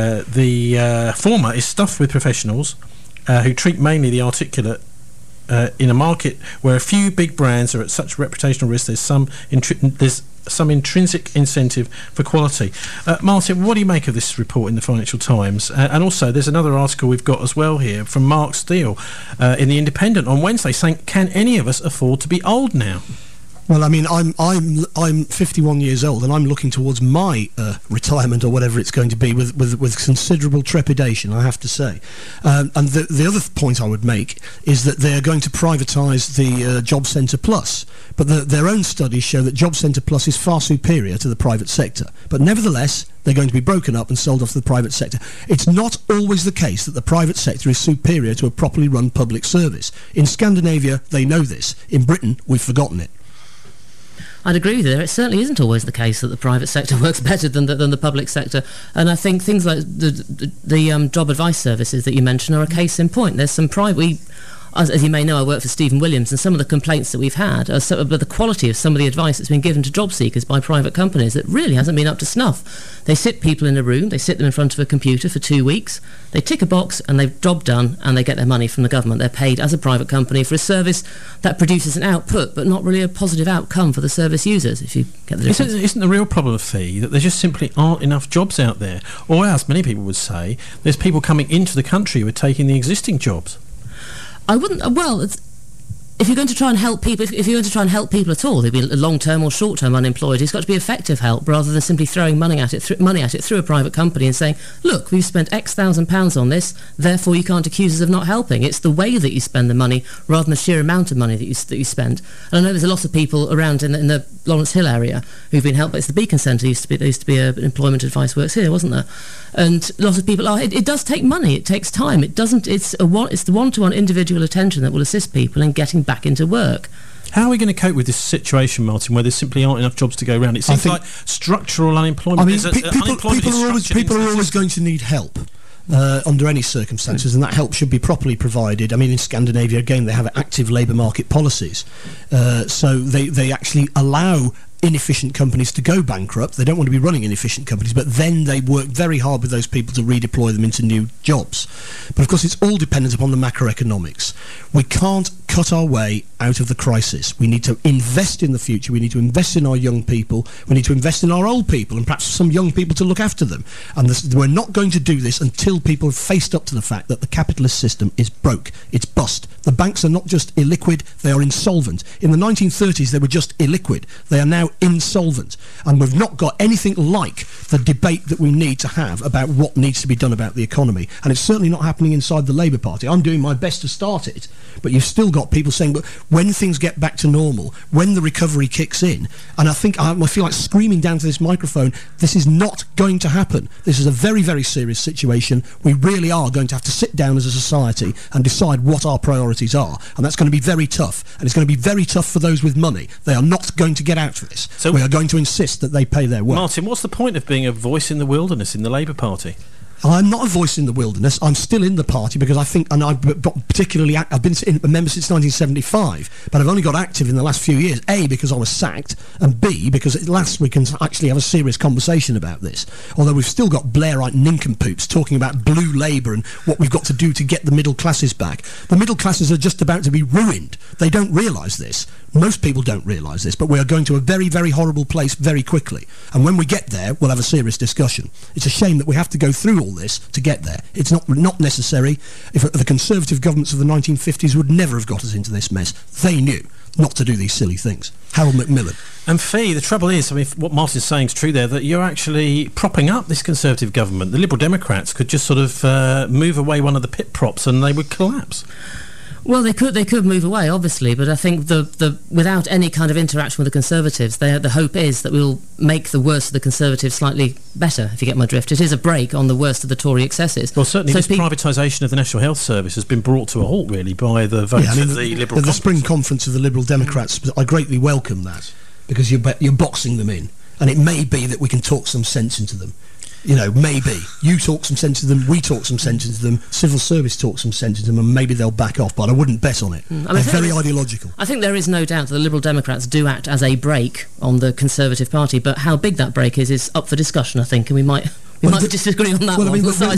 former is stuffed with professionals who treat mainly the articulate in a market where a few big brands are at such reputational risk. There's some intrinsic incentive for quality. Martin, what do you make of this report in the Financial Times? And also, there's another article we've got as well here from Mark Steele in The Independent on Wednesday saying, can any of us afford to be old now? Well, I mean, I'm 51 years old, and I'm looking towards my retirement or whatever it's going to be with considerable trepidation, I have to say. And the other point I would make is that they are going to privatise the Job Centre Plus, but their own studies show that Job Centre Plus is far superior to the private sector. But nevertheless, they're going to be broken up and sold off to the private sector. It's not always the case that the private sector is superior to a properly run public service. In Scandinavia, they know this. In Britain, we've forgotten it. I'd agree with you. It certainly isn't always the case that the private sector works better than the public sector. And I think things like the job advice services that you mentioned are a case in point. There's some private... As you may know, I work for Stephen Williams, and some of the complaints that we've had are about the quality of some of the advice that's been given to job seekers by private companies that really hasn't been up to snuff. They sit people in a room, they sit them in front of a computer for 2 weeks, they tick a box and they've job done, and they get their money from the government. They're paid as a private company for a service that produces an output but not really a positive outcome for the service users, if you get the difference. Isn't the real problem, Fee, that there just simply aren't enough jobs out there? Or else, many people would say, there's people coming into the country who are taking the existing jobs. I wouldn't. Well, if you're going to try and help people, if you're going to try and help people at all, they'd be long-term or short-term unemployed, it's got to be effective help rather than simply throwing money at it through a private company and saying, look, we've spent X £1,000s on this, therefore you can't accuse us of not helping. It's the way that you spend the money rather than the sheer amount of money that you spend. And I know there's a lot of people around in the Lawrence Hill area who've been helped. It's the Beacon Centre. There used to be an employment advice works here, wasn't there? And lots of people are. It does take money. It takes time. It's the one-to-one individual attention that will assist people in getting back into work. How are we going to cope with this situation, Martin, where there simply aren't enough jobs to go around? It seems like structural unemployment. I mean, people are always going to need help. Under any circumstances, and that help should be properly provided. I mean, in Scandinavia, again, they have active labour market policies, so they actually allow inefficient companies to go bankrupt. They don't want to be running inefficient companies, but then they work very hard with those people to redeploy them into new jobs. But of course, it's all dependent upon the macroeconomics. We can't cut our way out of the crisis. We need to invest in the future. We need to invest in our young people. We need to invest in our old people and perhaps some young people to look after them. And we're not going to do this until people have faced up to the fact that the capitalist system is broke. It's bust. The banks are not just illiquid, they are insolvent. In the 1930s, they were just illiquid. They are now insolvent. And we've not got anything like the debate that we need to have about what needs to be done about the economy. And it's certainly not happening inside the Labour Party. I'm doing my best to start it, but you've still got people saying, but when things get back to normal, when the recovery kicks in, and I feel like screaming down to this microphone, this is not going to happen. This is a very, very serious situation. We really are going to have to sit down as a society and decide what our priorities are, and that's going to be very tough, and it's going to be very tough for those with money. They are not going to get out of this. So we are going to insist that they pay their way. Martin, what's the point of being a voice in the wilderness in the Labour Party? I'm not a voice in the wilderness. I'm still in the party because I think, and I've been a member since 1975, but I've only got active in the last few years, A, because I was sacked, and B, because at last we can actually have a serious conversation about this. Although we've still got Blairite nincompoops talking about blue Labour and what we've got to do to get the middle classes back. The middle classes are just about to be ruined. They don't realise this. Most people don't realise this, but we are going to a very, very horrible place very quickly. And when we get there, we'll have a serious discussion. It's a shame that we have to go through all this to get there. It's not necessary. If the Conservative governments of the 1950s would never have got us into this mess. They knew not to do these silly things. Harold Macmillan. And Fee, the trouble is, I mean, what Martin's saying is true there, that you're actually propping up this Conservative government. The Liberal Democrats could just sort of move away one of the pit props and they would collapse. Well, they could move away, obviously, but I think without any kind of interaction with the Conservatives, the hope is that we'll make the worst of the Conservatives slightly better, if you get my drift. It is a break on the worst of the Tory excesses. Well, certainly this privatisation of the National Health Service has been brought to a halt, really, by the votes of the Liberal The spring conference of the Liberal Democrats, I greatly welcome that, because you're boxing them in, and it may be that we can talk some sense into them. You know, maybe. You talk some sense to them, we talk some sense into them, civil service talk some sense into them, and maybe they'll back off, but I wouldn't bet on it. They're very ideological. I think there is no doubt that the Liberal Democrats do act as a brake on the Conservative Party, but how big that brake is up for discussion, I think, and we might disagree on that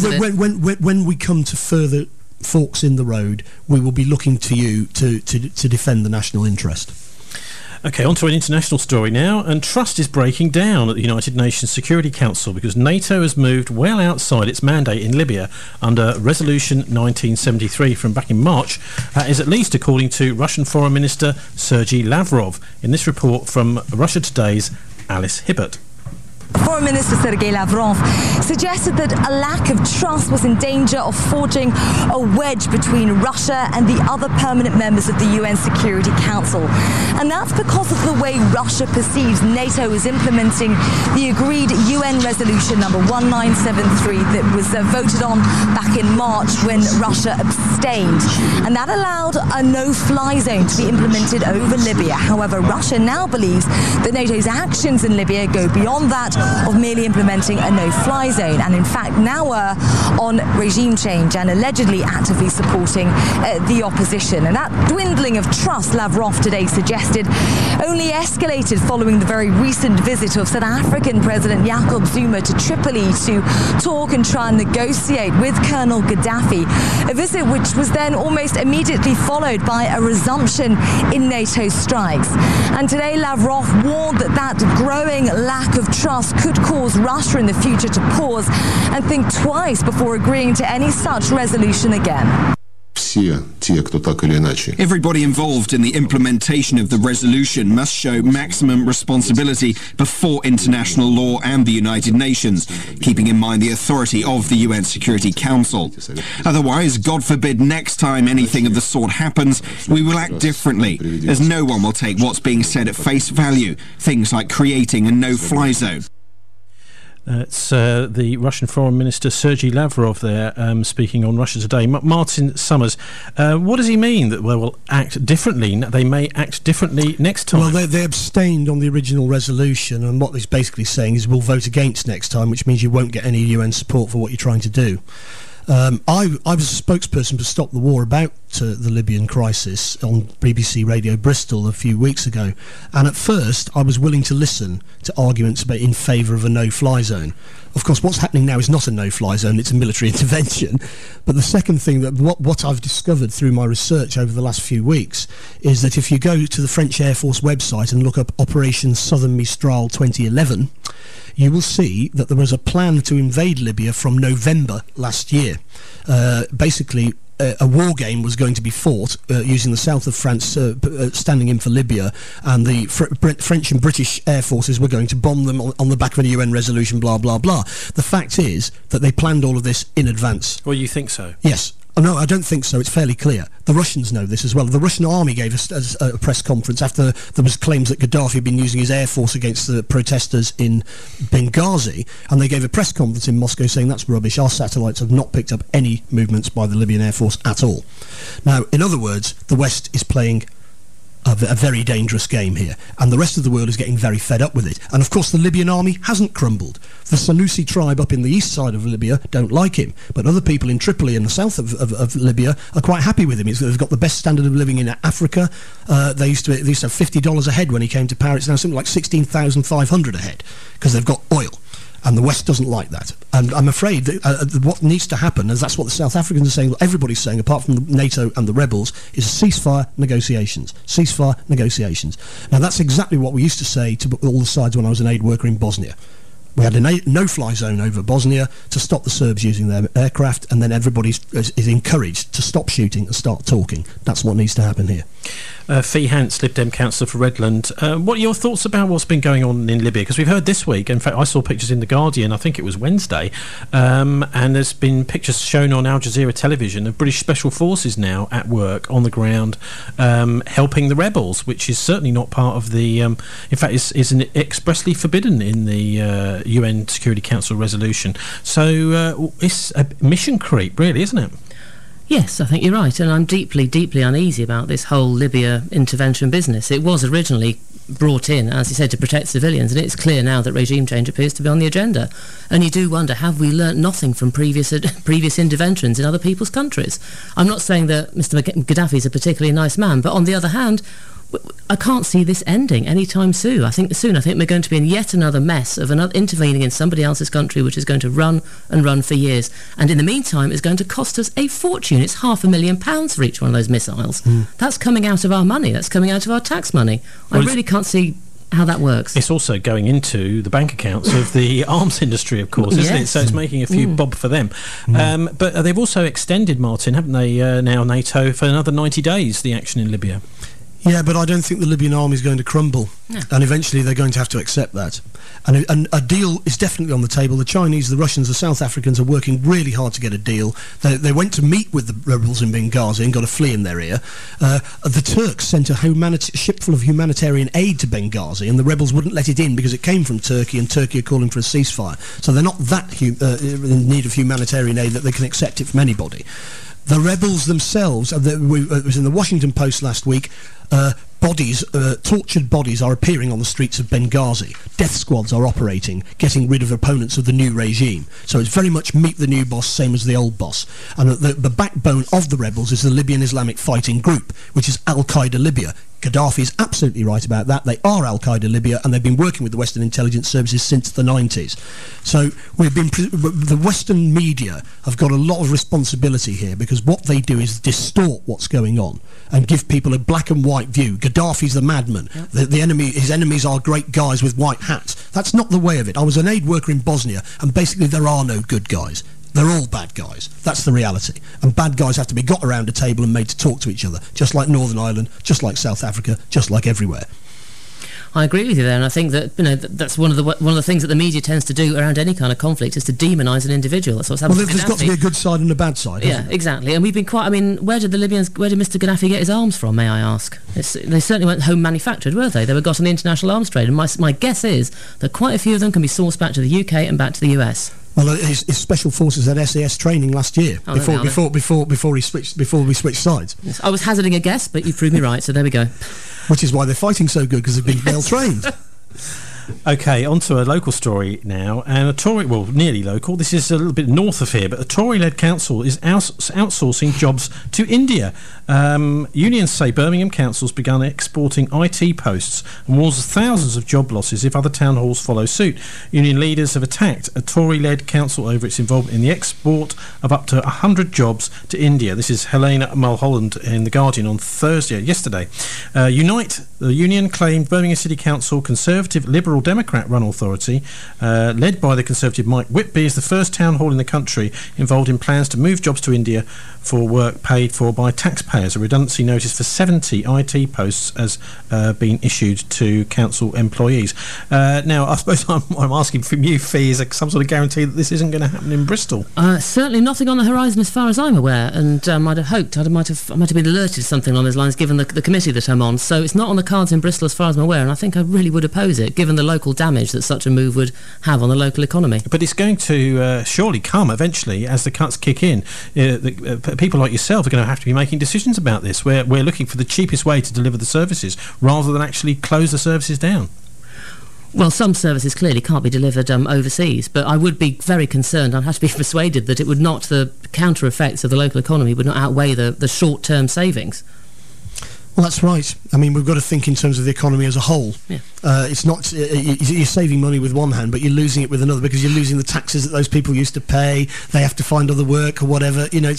when we come to further forks in the road, we will be looking to you to defend the national interest. OK, on to an international story now, and trust is breaking down at the United Nations Security Council because NATO has moved well outside its mandate in Libya under Resolution 1973 from back in March. That is at least according to Russian Foreign Minister Sergei Lavrov in this report from Russia Today's Alice Hibbert. Foreign Minister Sergei Lavrov suggested that a lack of trust was in danger of forging a wedge between Russia and the other permanent members of the UN Security Council. And that's because of the way Russia perceives NATO is implementing the agreed UN resolution number 1973 that was voted on back in March when Russia abstained. And that allowed a no-fly zone to be implemented over Libya. However, Russia now believes that NATO's actions in Libya go beyond that of merely implementing a no-fly zone, and in fact now are on regime change and allegedly actively supporting the opposition. And that dwindling of trust, Lavrov today suggested, only escalated following the very recent visit of South African President Jacob Zuma to Tripoli to talk and try and negotiate with Colonel Gaddafi, a visit which was then almost immediately followed by a resumption in NATO strikes. And today Lavrov warned that growing lack of trust could cause Russia in the future to pause and think twice before agreeing to any such resolution again. Everybody involved in the implementation of the resolution must show maximum responsibility before international law and the United Nations, keeping in mind the authority of the UN Security Council. Otherwise, God forbid, next time anything of the sort happens, we will act differently, as no one will take what's being said at face value, things like creating a no-fly zone. It's the Russian Foreign Minister Sergei Lavrov there speaking on Russia Today. Martin Summers, what does he mean that they will act differently? They may act differently next time? Well, they abstained on the original resolution, and what he's basically saying is we'll vote against next time, which means you won't get any UN support for what you're trying to do. I was a spokesperson to Stop the War about the Libyan crisis on BBC Radio Bristol a few weeks ago, and at first I was willing to listen to arguments in favour of a no-fly zone. Of course, what's happening now is not a no-fly zone, it's a military intervention. But the second thing, that what I've discovered through my research over the last few weeks is that if you go to the French Air Force website and look up Operation Southern Mistral 2011, you will see that there was a plan to invade Libya from November last year. Basically, a war game was going to be fought using the south of France standing in for Libya, and the French and British air forces were going to bomb them on the back of a UN resolution, blah, blah, blah. The fact is that they planned all of this in advance. Well, you think so? Yes. No, I don't think so. It's fairly clear. The Russians know this as well. The Russian army gave a press conference after there was claims that Gaddafi had been using his air force against the protesters in Benghazi, and they gave a press conference in Moscow saying that's rubbish. Our satellites have not picked up any movements by the Libyan air force at all. Now, in other words, the West is playing a very dangerous game here, and the rest of the world is getting very fed up with it. And of course the Libyan army hasn't crumbled. The Senussi tribe up in the east side of Libya don't like him, but other people in Tripoli in the south of Libya are quite happy with him. They've got the best standard of living in Africa. They used to have $50 a head when he came to power. It's now something like $16,500 a head because they've got oil. And the West doesn't like that. And I'm afraid that what needs to happen, and that's what the South Africans are saying, everybody's saying, apart from NATO and the rebels, is ceasefire negotiations. Ceasefire negotiations. Now, that's exactly what we used to say to all the sides when I was an aid worker in Bosnia. We had a no-fly zone over Bosnia to stop the Serbs using their aircraft, and then everybody is encouraged to stop shooting and start talking. That's what needs to happen here. Fee Hance, Lib Dem councillor for Redland. What are your thoughts about what's been going on in Libya? Because we've heard this week, in fact I saw pictures in The Guardian, I think it was Wednesday, and there's been pictures shown on Al Jazeera television of British Special Forces now at work on the ground helping the rebels, which is certainly not part of the... in fact, is expressly forbidden in the UN Security Council resolution. So it's a mission creep, really, isn't it? Yes, I think you're right, and I'm deeply, deeply uneasy about this whole Libya intervention business. It was originally brought in, as you said, to protect civilians, and it's clear now that regime change appears to be on the agenda. And you do wonder, have we learnt nothing from previous interventions in other people's countries? I'm not saying that Mr. Gaddafi is a particularly nice man, but on the other hand, I can't see this ending anytime soon. I think we're going to be in yet another mess of intervening in somebody else's country, which is going to run and run for years. And in the meantime, it's going to cost us a fortune. It's £500,000 for each one of those missiles. That's coming out of our money. That's coming out of our tax money. Well, I really can't see how that works. It's also going into the bank accounts of the arms industry, of course, isn't it? So it's making a few bob for them. But they've also extended, Martin, haven't they, now NATO, for another 90 days, the action in Libya? Yeah, but I don't think the Libyan army is going to crumble. No. And eventually they're going to have to accept that. And a deal is definitely on the table. The Chinese, the Russians, the South Africans are working really hard to get a deal. They went to meet with the rebels in Benghazi and got a flea in their ear. The Turks sent a ship full of humanitarian aid to Benghazi, and the rebels wouldn't let it in because it came from Turkey, and Turkey are calling for a ceasefire. So they're not that in need of humanitarian aid that they can accept it from anybody. The rebels themselves, it was in the Washington Post last week, tortured bodies are appearing on the streets of Benghazi. Death squads are operating, getting rid of opponents of the new regime. So it's very much meet the new boss, same as the old boss. And the backbone of the rebels is the Libyan Islamic Fighting Group, which is Al-Qaeda Libya. Gaddafi is absolutely right about that. They are Al-Qaeda Libya, and they've been working with the Western intelligence services since the 90s. So the Western media have got a lot of responsibility here, because what they do is distort what's going on and give people a black and white view. Gaddafi's the madman. Yep. His enemies are great guys with white hats. That's not the way of it. I was an aid worker in Bosnia, and basically there are no good guys. They're all bad guys. That's the reality. And bad guys have to be got around a table and made to talk to each other, just like Northern Ireland, just like South Africa, just like everywhere. I agree with you there, and I think that that's one of the things that the media tends to do around any kind of conflict is to demonise an individual. That's what's happened. Well, there's got to be a good side and a bad side. Yeah, exactly. And we've been quite. I mean, where did Mr. Gaddafi get his arms from? May I ask? They certainly weren't home manufactured, were they? They were got on the international arms trade, and my guess is that quite a few of them can be sourced back to the UK and back to the US. Well, his special forces had SAS training last year before we switched sides. Yes, I was hazarding a guess, but you proved me right. So there we go. Which is why they're fighting so good, because they've been well trained. OK, on to a local story now, and a Tory, well, nearly local, this is a little bit north of here, but a Tory-led council is outsourcing jobs to India. Unions say Birmingham Council's begun exporting IT posts and warns of thousands of job losses if other town halls follow suit. Union leaders have attacked a Tory-led council over its involvement in the export of up to 100 jobs to India. This is Helena Mulholland in The Guardian on yesterday. Unite, the union, claimed Birmingham City Council, Conservative Liberal Democrat-run authority, led by the Conservative Mike Whitby, is the first town hall in the country involved in plans to move jobs to India for work paid for by taxpayers. A redundancy notice for 70 IT posts has been issued to council employees. Now, I suppose I'm asking from you, Fee, is there some sort of guarantee that this isn't going to happen in Bristol? Certainly nothing on the horizon as far as I'm aware, and I'd have hoped I might have been alerted to something along those lines given the committee that I'm on. So it's not on the cards in Bristol as far as I'm aware, and I think I really would oppose it, given the local damage that such a move would have on the local economy. But it's going to surely come eventually as the cuts kick in. People like yourself are going to have to be making decisions about this. We're looking for the cheapest way to deliver the services rather than actually close the services down. Well, some services clearly can't be delivered overseas, but I would be very concerned. I'd have to be persuaded that the counter effects of the local economy would not outweigh the short-term savings. Well, that's right. I mean, we've got to think in terms of the economy as a whole. Yeah. It's not you're saving money with one hand, but you're losing it with another, because you're losing the taxes that those people used to pay. They have to find other work or whatever. You know,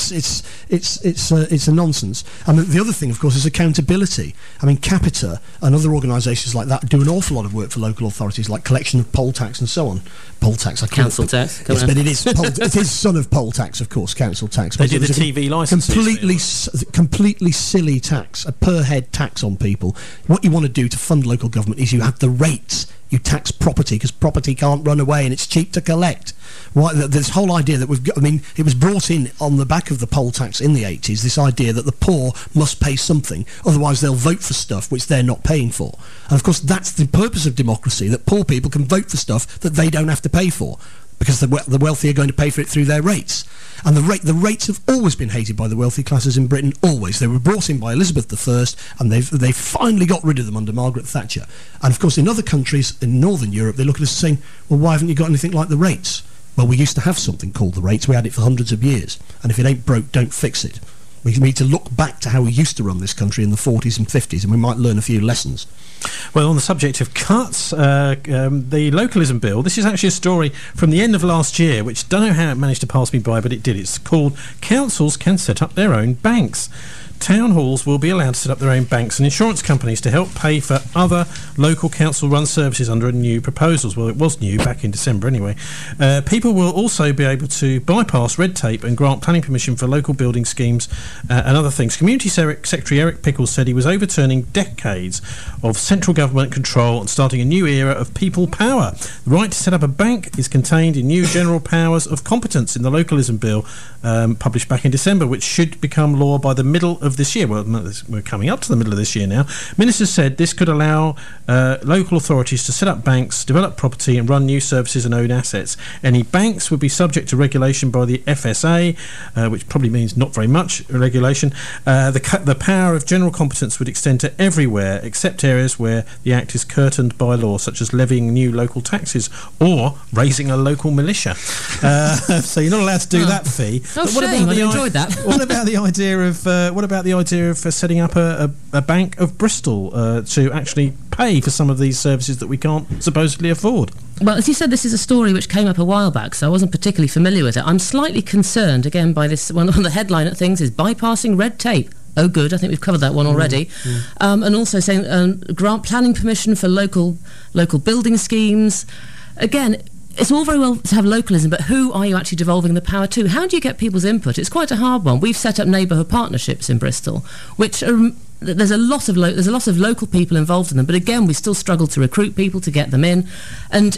it's a nonsense. And the other thing, of course, is accountability. I mean, Capita and other organisations like that do an awful lot of work for local authorities, like collection of poll tax and so on. Poll tax, council tax. Yes, but it is son of poll tax, of course. Council tax. They do the TV licences. Completely silly tax, a per head tax on people. What you want to do to fund local government is you have the rates. You tax property, because property can't run away and it's cheap to collect. This whole idea that we've got, I mean, it was brought in on the back of the poll tax in the 80s, this idea that the poor must pay something, otherwise they'll vote for stuff which they're not paying for. And of course that's the purpose of democracy, that poor people can vote for stuff that they don't have to pay for, because the wealthy are going to pay for it through their rates. And the rates have always been hated by the wealthy classes in Britain, always. They were brought in by Elizabeth I, and they finally got rid of them under Margaret Thatcher. And of course in other countries in Northern Europe, they look at us saying, well, why haven't you got anything like the rates? Well, we used to have something called the rates. We had it for hundreds of years. And if it ain't broke, don't fix it. We need to look back to how we used to run this country in the 40s and 50s, and we might learn a few lessons. Well, on the subject of cuts, the localism bill, this is actually a story from the end of last year, which don't know how it managed to pass me by, but it did. It's called Councils Can Set Up Their Own Banks. Town halls will be allowed to set up their own banks and insurance companies to help pay for other local council-run services under new proposals. Well, it was new back in December anyway. People will also be able to bypass red tape and grant planning permission for local building schemes and other things. Community Secretary Eric Pickles said he was overturning decades of central government control and starting a new era of people power. The right to set up a bank is contained in new general powers of competence in the localism bill published back in December, which should become law by the middle of this year. Well, we're coming up to the middle of this year now. Ministers said this could allow local authorities to set up banks, develop property and run new services and own assets. Any banks would be subject to regulation by the FSA, which probably means not very much regulation. The power of general competence would extend to everywhere except areas where the Act is curtained by law, such as levying new local taxes or raising a local militia. So you're not allowed to do that, Fee. Oh, shame. I enjoyed that. What about the idea of setting up a Bank of Bristol to actually pay for some of these services that we can't supposedly afford? Well, as you said, this is a story which came up a while back, so I wasn't particularly familiar with it. I'm slightly concerned, again, by this. One of the headline of things is bypassing red tape. Oh, good. I think we've covered that one already. And also saying grant planning permission for local building schemes. Again, it's all very well to have localism, but who are you actually devolving the power to? How do you get people's input? It's quite a hard one. We've set up neighbourhood partnerships in Bristol, which are, there's a lot of local people involved in them, but again, we still struggle to recruit people, to get them in, and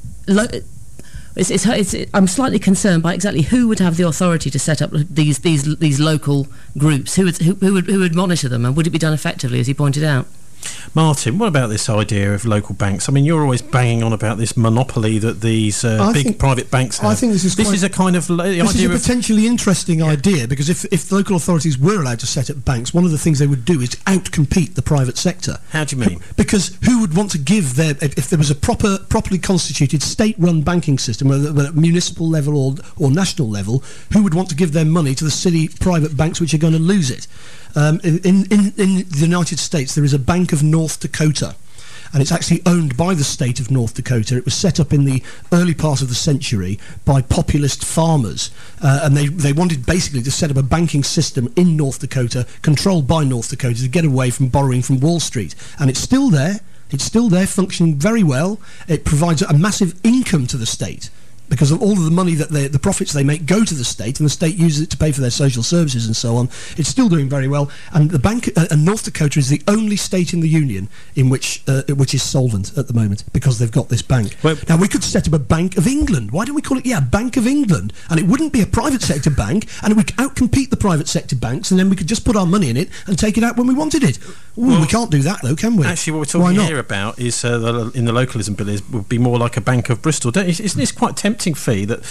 I'm slightly concerned by exactly who would have the authority to set up these local groups. Who would monitor them, and would it be done effectively, as you pointed out? Martin, what about this idea of local banks? I mean, you're always banging on about this monopoly that these big private banks have. I think this is a potentially interesting idea, because if local authorities were allowed to set up banks, one of the things they would do is outcompete the private sector. How do you mean? Because who would want to give if there was a properly constituted state-run banking system, whether at municipal level or national level, who would want to give their money to the silly private banks which are going to lose it? In the United States, there is a Bank of North Dakota, and it's actually owned by the state of North Dakota. It was set up in the early part of the century by populist farmers, and they wanted basically to set up a banking system in North Dakota, controlled by North Dakota, to get away from borrowing from Wall Street. And it's still there. It's still there, functioning very well. It provides a massive income to the state, because of all of the money that the profits they make go to the state, and the state uses it to pay for their social services and so on. It's still doing very well, and the bank and North Dakota is the only state in the union in which is solvent at the moment, because they've got this bank. Now, we could set up a Bank of England. Why don't we call it Bank of England? And it wouldn't be a private sector bank, and it would outcompete the private sector banks, and then we could just put our money in it and take it out when we wanted it. We can't do that, though, can we? Actually, what we're talking here about is in the localism bill would be more like a Bank of Bristol. Isn't this quite tempting fee that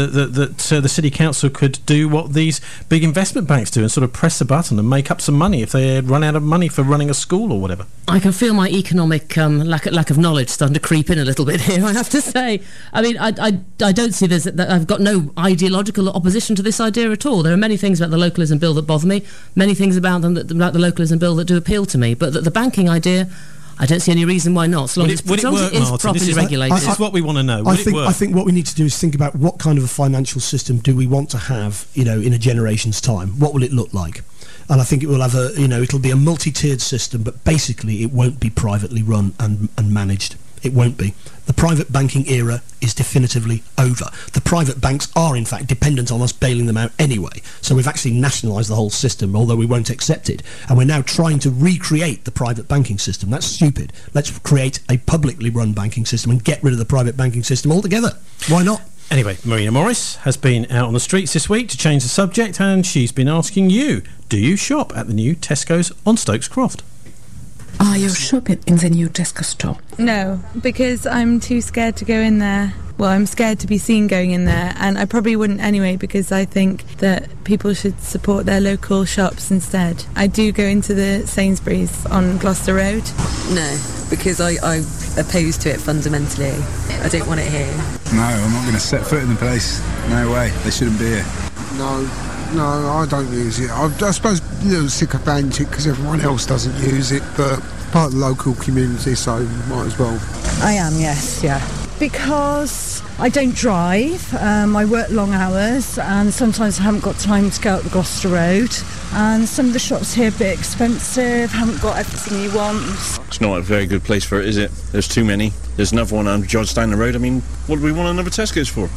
the city council could do what these big investment banks do and sort of press a button and make up some money if they run out of money for running a school or whatever? I can feel my economic lack of knowledge starting to creep in a little bit here, I have to say. I mean, I don't see this. I've got no ideological opposition to this idea at all. There are many things about the localism bill that bother me, many things about the localism bill that do appeal to me, but the banking idea, I don't see any reason why not. As long as it is properly regulated. This is what we want to know. I think what we need to do is think about what kind of a financial system do we want to have, in a generation's time. What will it look like? And I think it will have it'll be a multi-tiered system, but basically it won't be privately run and managed. It won't be. The private banking era is definitively over. The private banks are, in fact, dependent on us bailing them out anyway. So we've actually nationalised the whole system, although we won't accept it. And we're now trying to recreate the private banking system. That's stupid. Let's create a publicly run banking system and get rid of the private banking system altogether. Why not? Anyway, Marina Morris has been out on the streets this week to change the subject, and she's been asking you, do you shop at the new Tesco's on Stokes Croft? Are you shopping in the new Tesco store? No, because I'm too scared to go in there. Well, I'm scared to be seen going in there, and I probably wouldn't anyway, because I think that people should support their local shops instead. I do go into the Sainsbury's on Gloucester Road. No, because I'm opposed to it fundamentally. I don't want it here. No, I'm not going to set foot in the place. No way, they shouldn't be here. No, I don't use it. I suppose sick of banning it because everyone else doesn't use it, but part of the local community, so might as well. I am, yes, yeah. Because I don't drive, I work long hours, and sometimes I haven't got time to go up the Gloucester Road, and some of the shops here are a bit expensive, haven't got everything you want. It's not a very good place for it, is it? There's too many. There's another one on George down the road. I mean, what do we want another Tesco's for?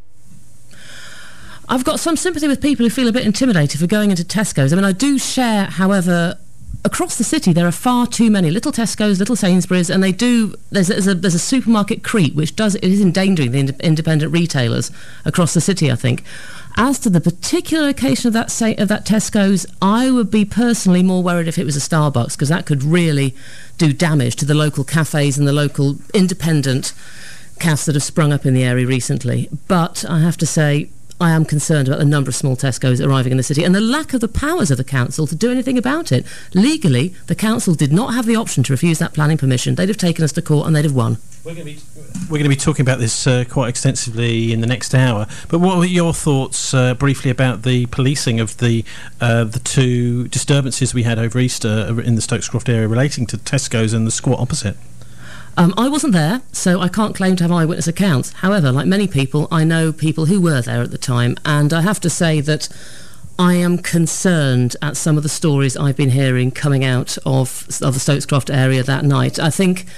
I've got some sympathy with people who feel a bit intimidated for going into Tesco's. I mean, I do share, however, across the city there are far too many little Tesco's, little Sainsbury's, and there's a supermarket creep which is endangering the independent retailers across the city, I think. As to the particular location of that Tesco's, I would be personally more worried if it was a Starbucks, because that could really do damage to the local cafes and the local independent cafes that have sprung up in the area recently. But I have to say, I am concerned about the number of small Tesco's arriving in the city and the lack of the powers of the council to do anything about it. Legally, the council did not have the option to refuse that planning permission. They'd have taken us to court and they'd have won. We're going to be talking about this quite extensively in the next hour. But what were your thoughts briefly about the policing of the two disturbances we had over Easter in the Stokes Croft area relating to Tesco's and the squat opposite? I wasn't there, so I can't claim to have eyewitness accounts. However, like many people, I know people who were there at the time, and I have to say that I am concerned at some of the stories I've been hearing coming out of the Stokes Croft area that night. I think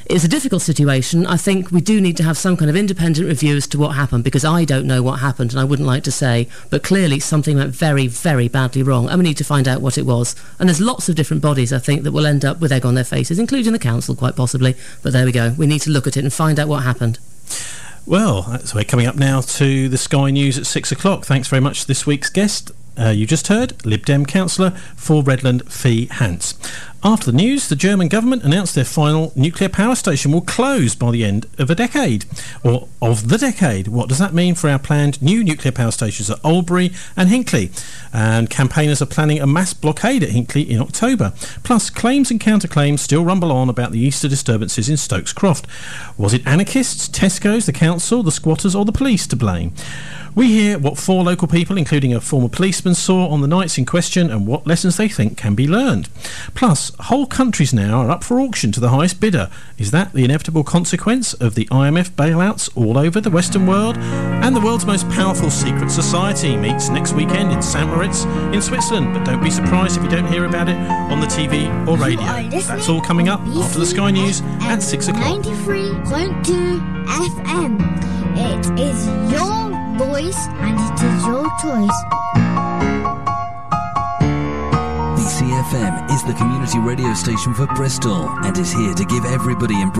It's a difficult situation. I think we do need to have some kind of independent review as to what happened, because I don't know what happened and I wouldn't like to say, but clearly something went very, very badly wrong, and we need to find out what it was. And there's lots of different bodies, I think, that will end up with egg on their faces, including the council, quite possibly. But there we go. We need to look at it and find out what happened. Well, so we're coming up now to the Sky News at 6 o'clock. Thanks very much to this week's guest. You just heard Lib Dem councillor for Redland, Fee Hance. After the news, the German government announced their final nuclear power station will close by the end of a decade. Or of the decade. What does that mean for our planned new nuclear power stations at Albury and Hinkley? And campaigners are planning a mass blockade at Hinkley in October. Plus, claims and counterclaims still rumble on about the Easter disturbances in Stokes Croft. Was it anarchists, Tesco's, the council, the squatters or the police to blame? We hear what 4 local people, including a former policeman, saw on the nights in question and what lessons they think can be learned. Plus, whole countries now are up for auction to the highest bidder. Is that the inevitable consequence of the IMF bailouts all over the Western world? And the world's most powerful secret society meets next weekend in St. Moritz in Switzerland. But don't be surprised if you don't hear about it on the TV or radio. That's all coming up after the Sky News at 6 o'clock. 93.2 FM. It is your voice and it is your choice. BCFM is the community radio station for Bristol and is here to give everybody in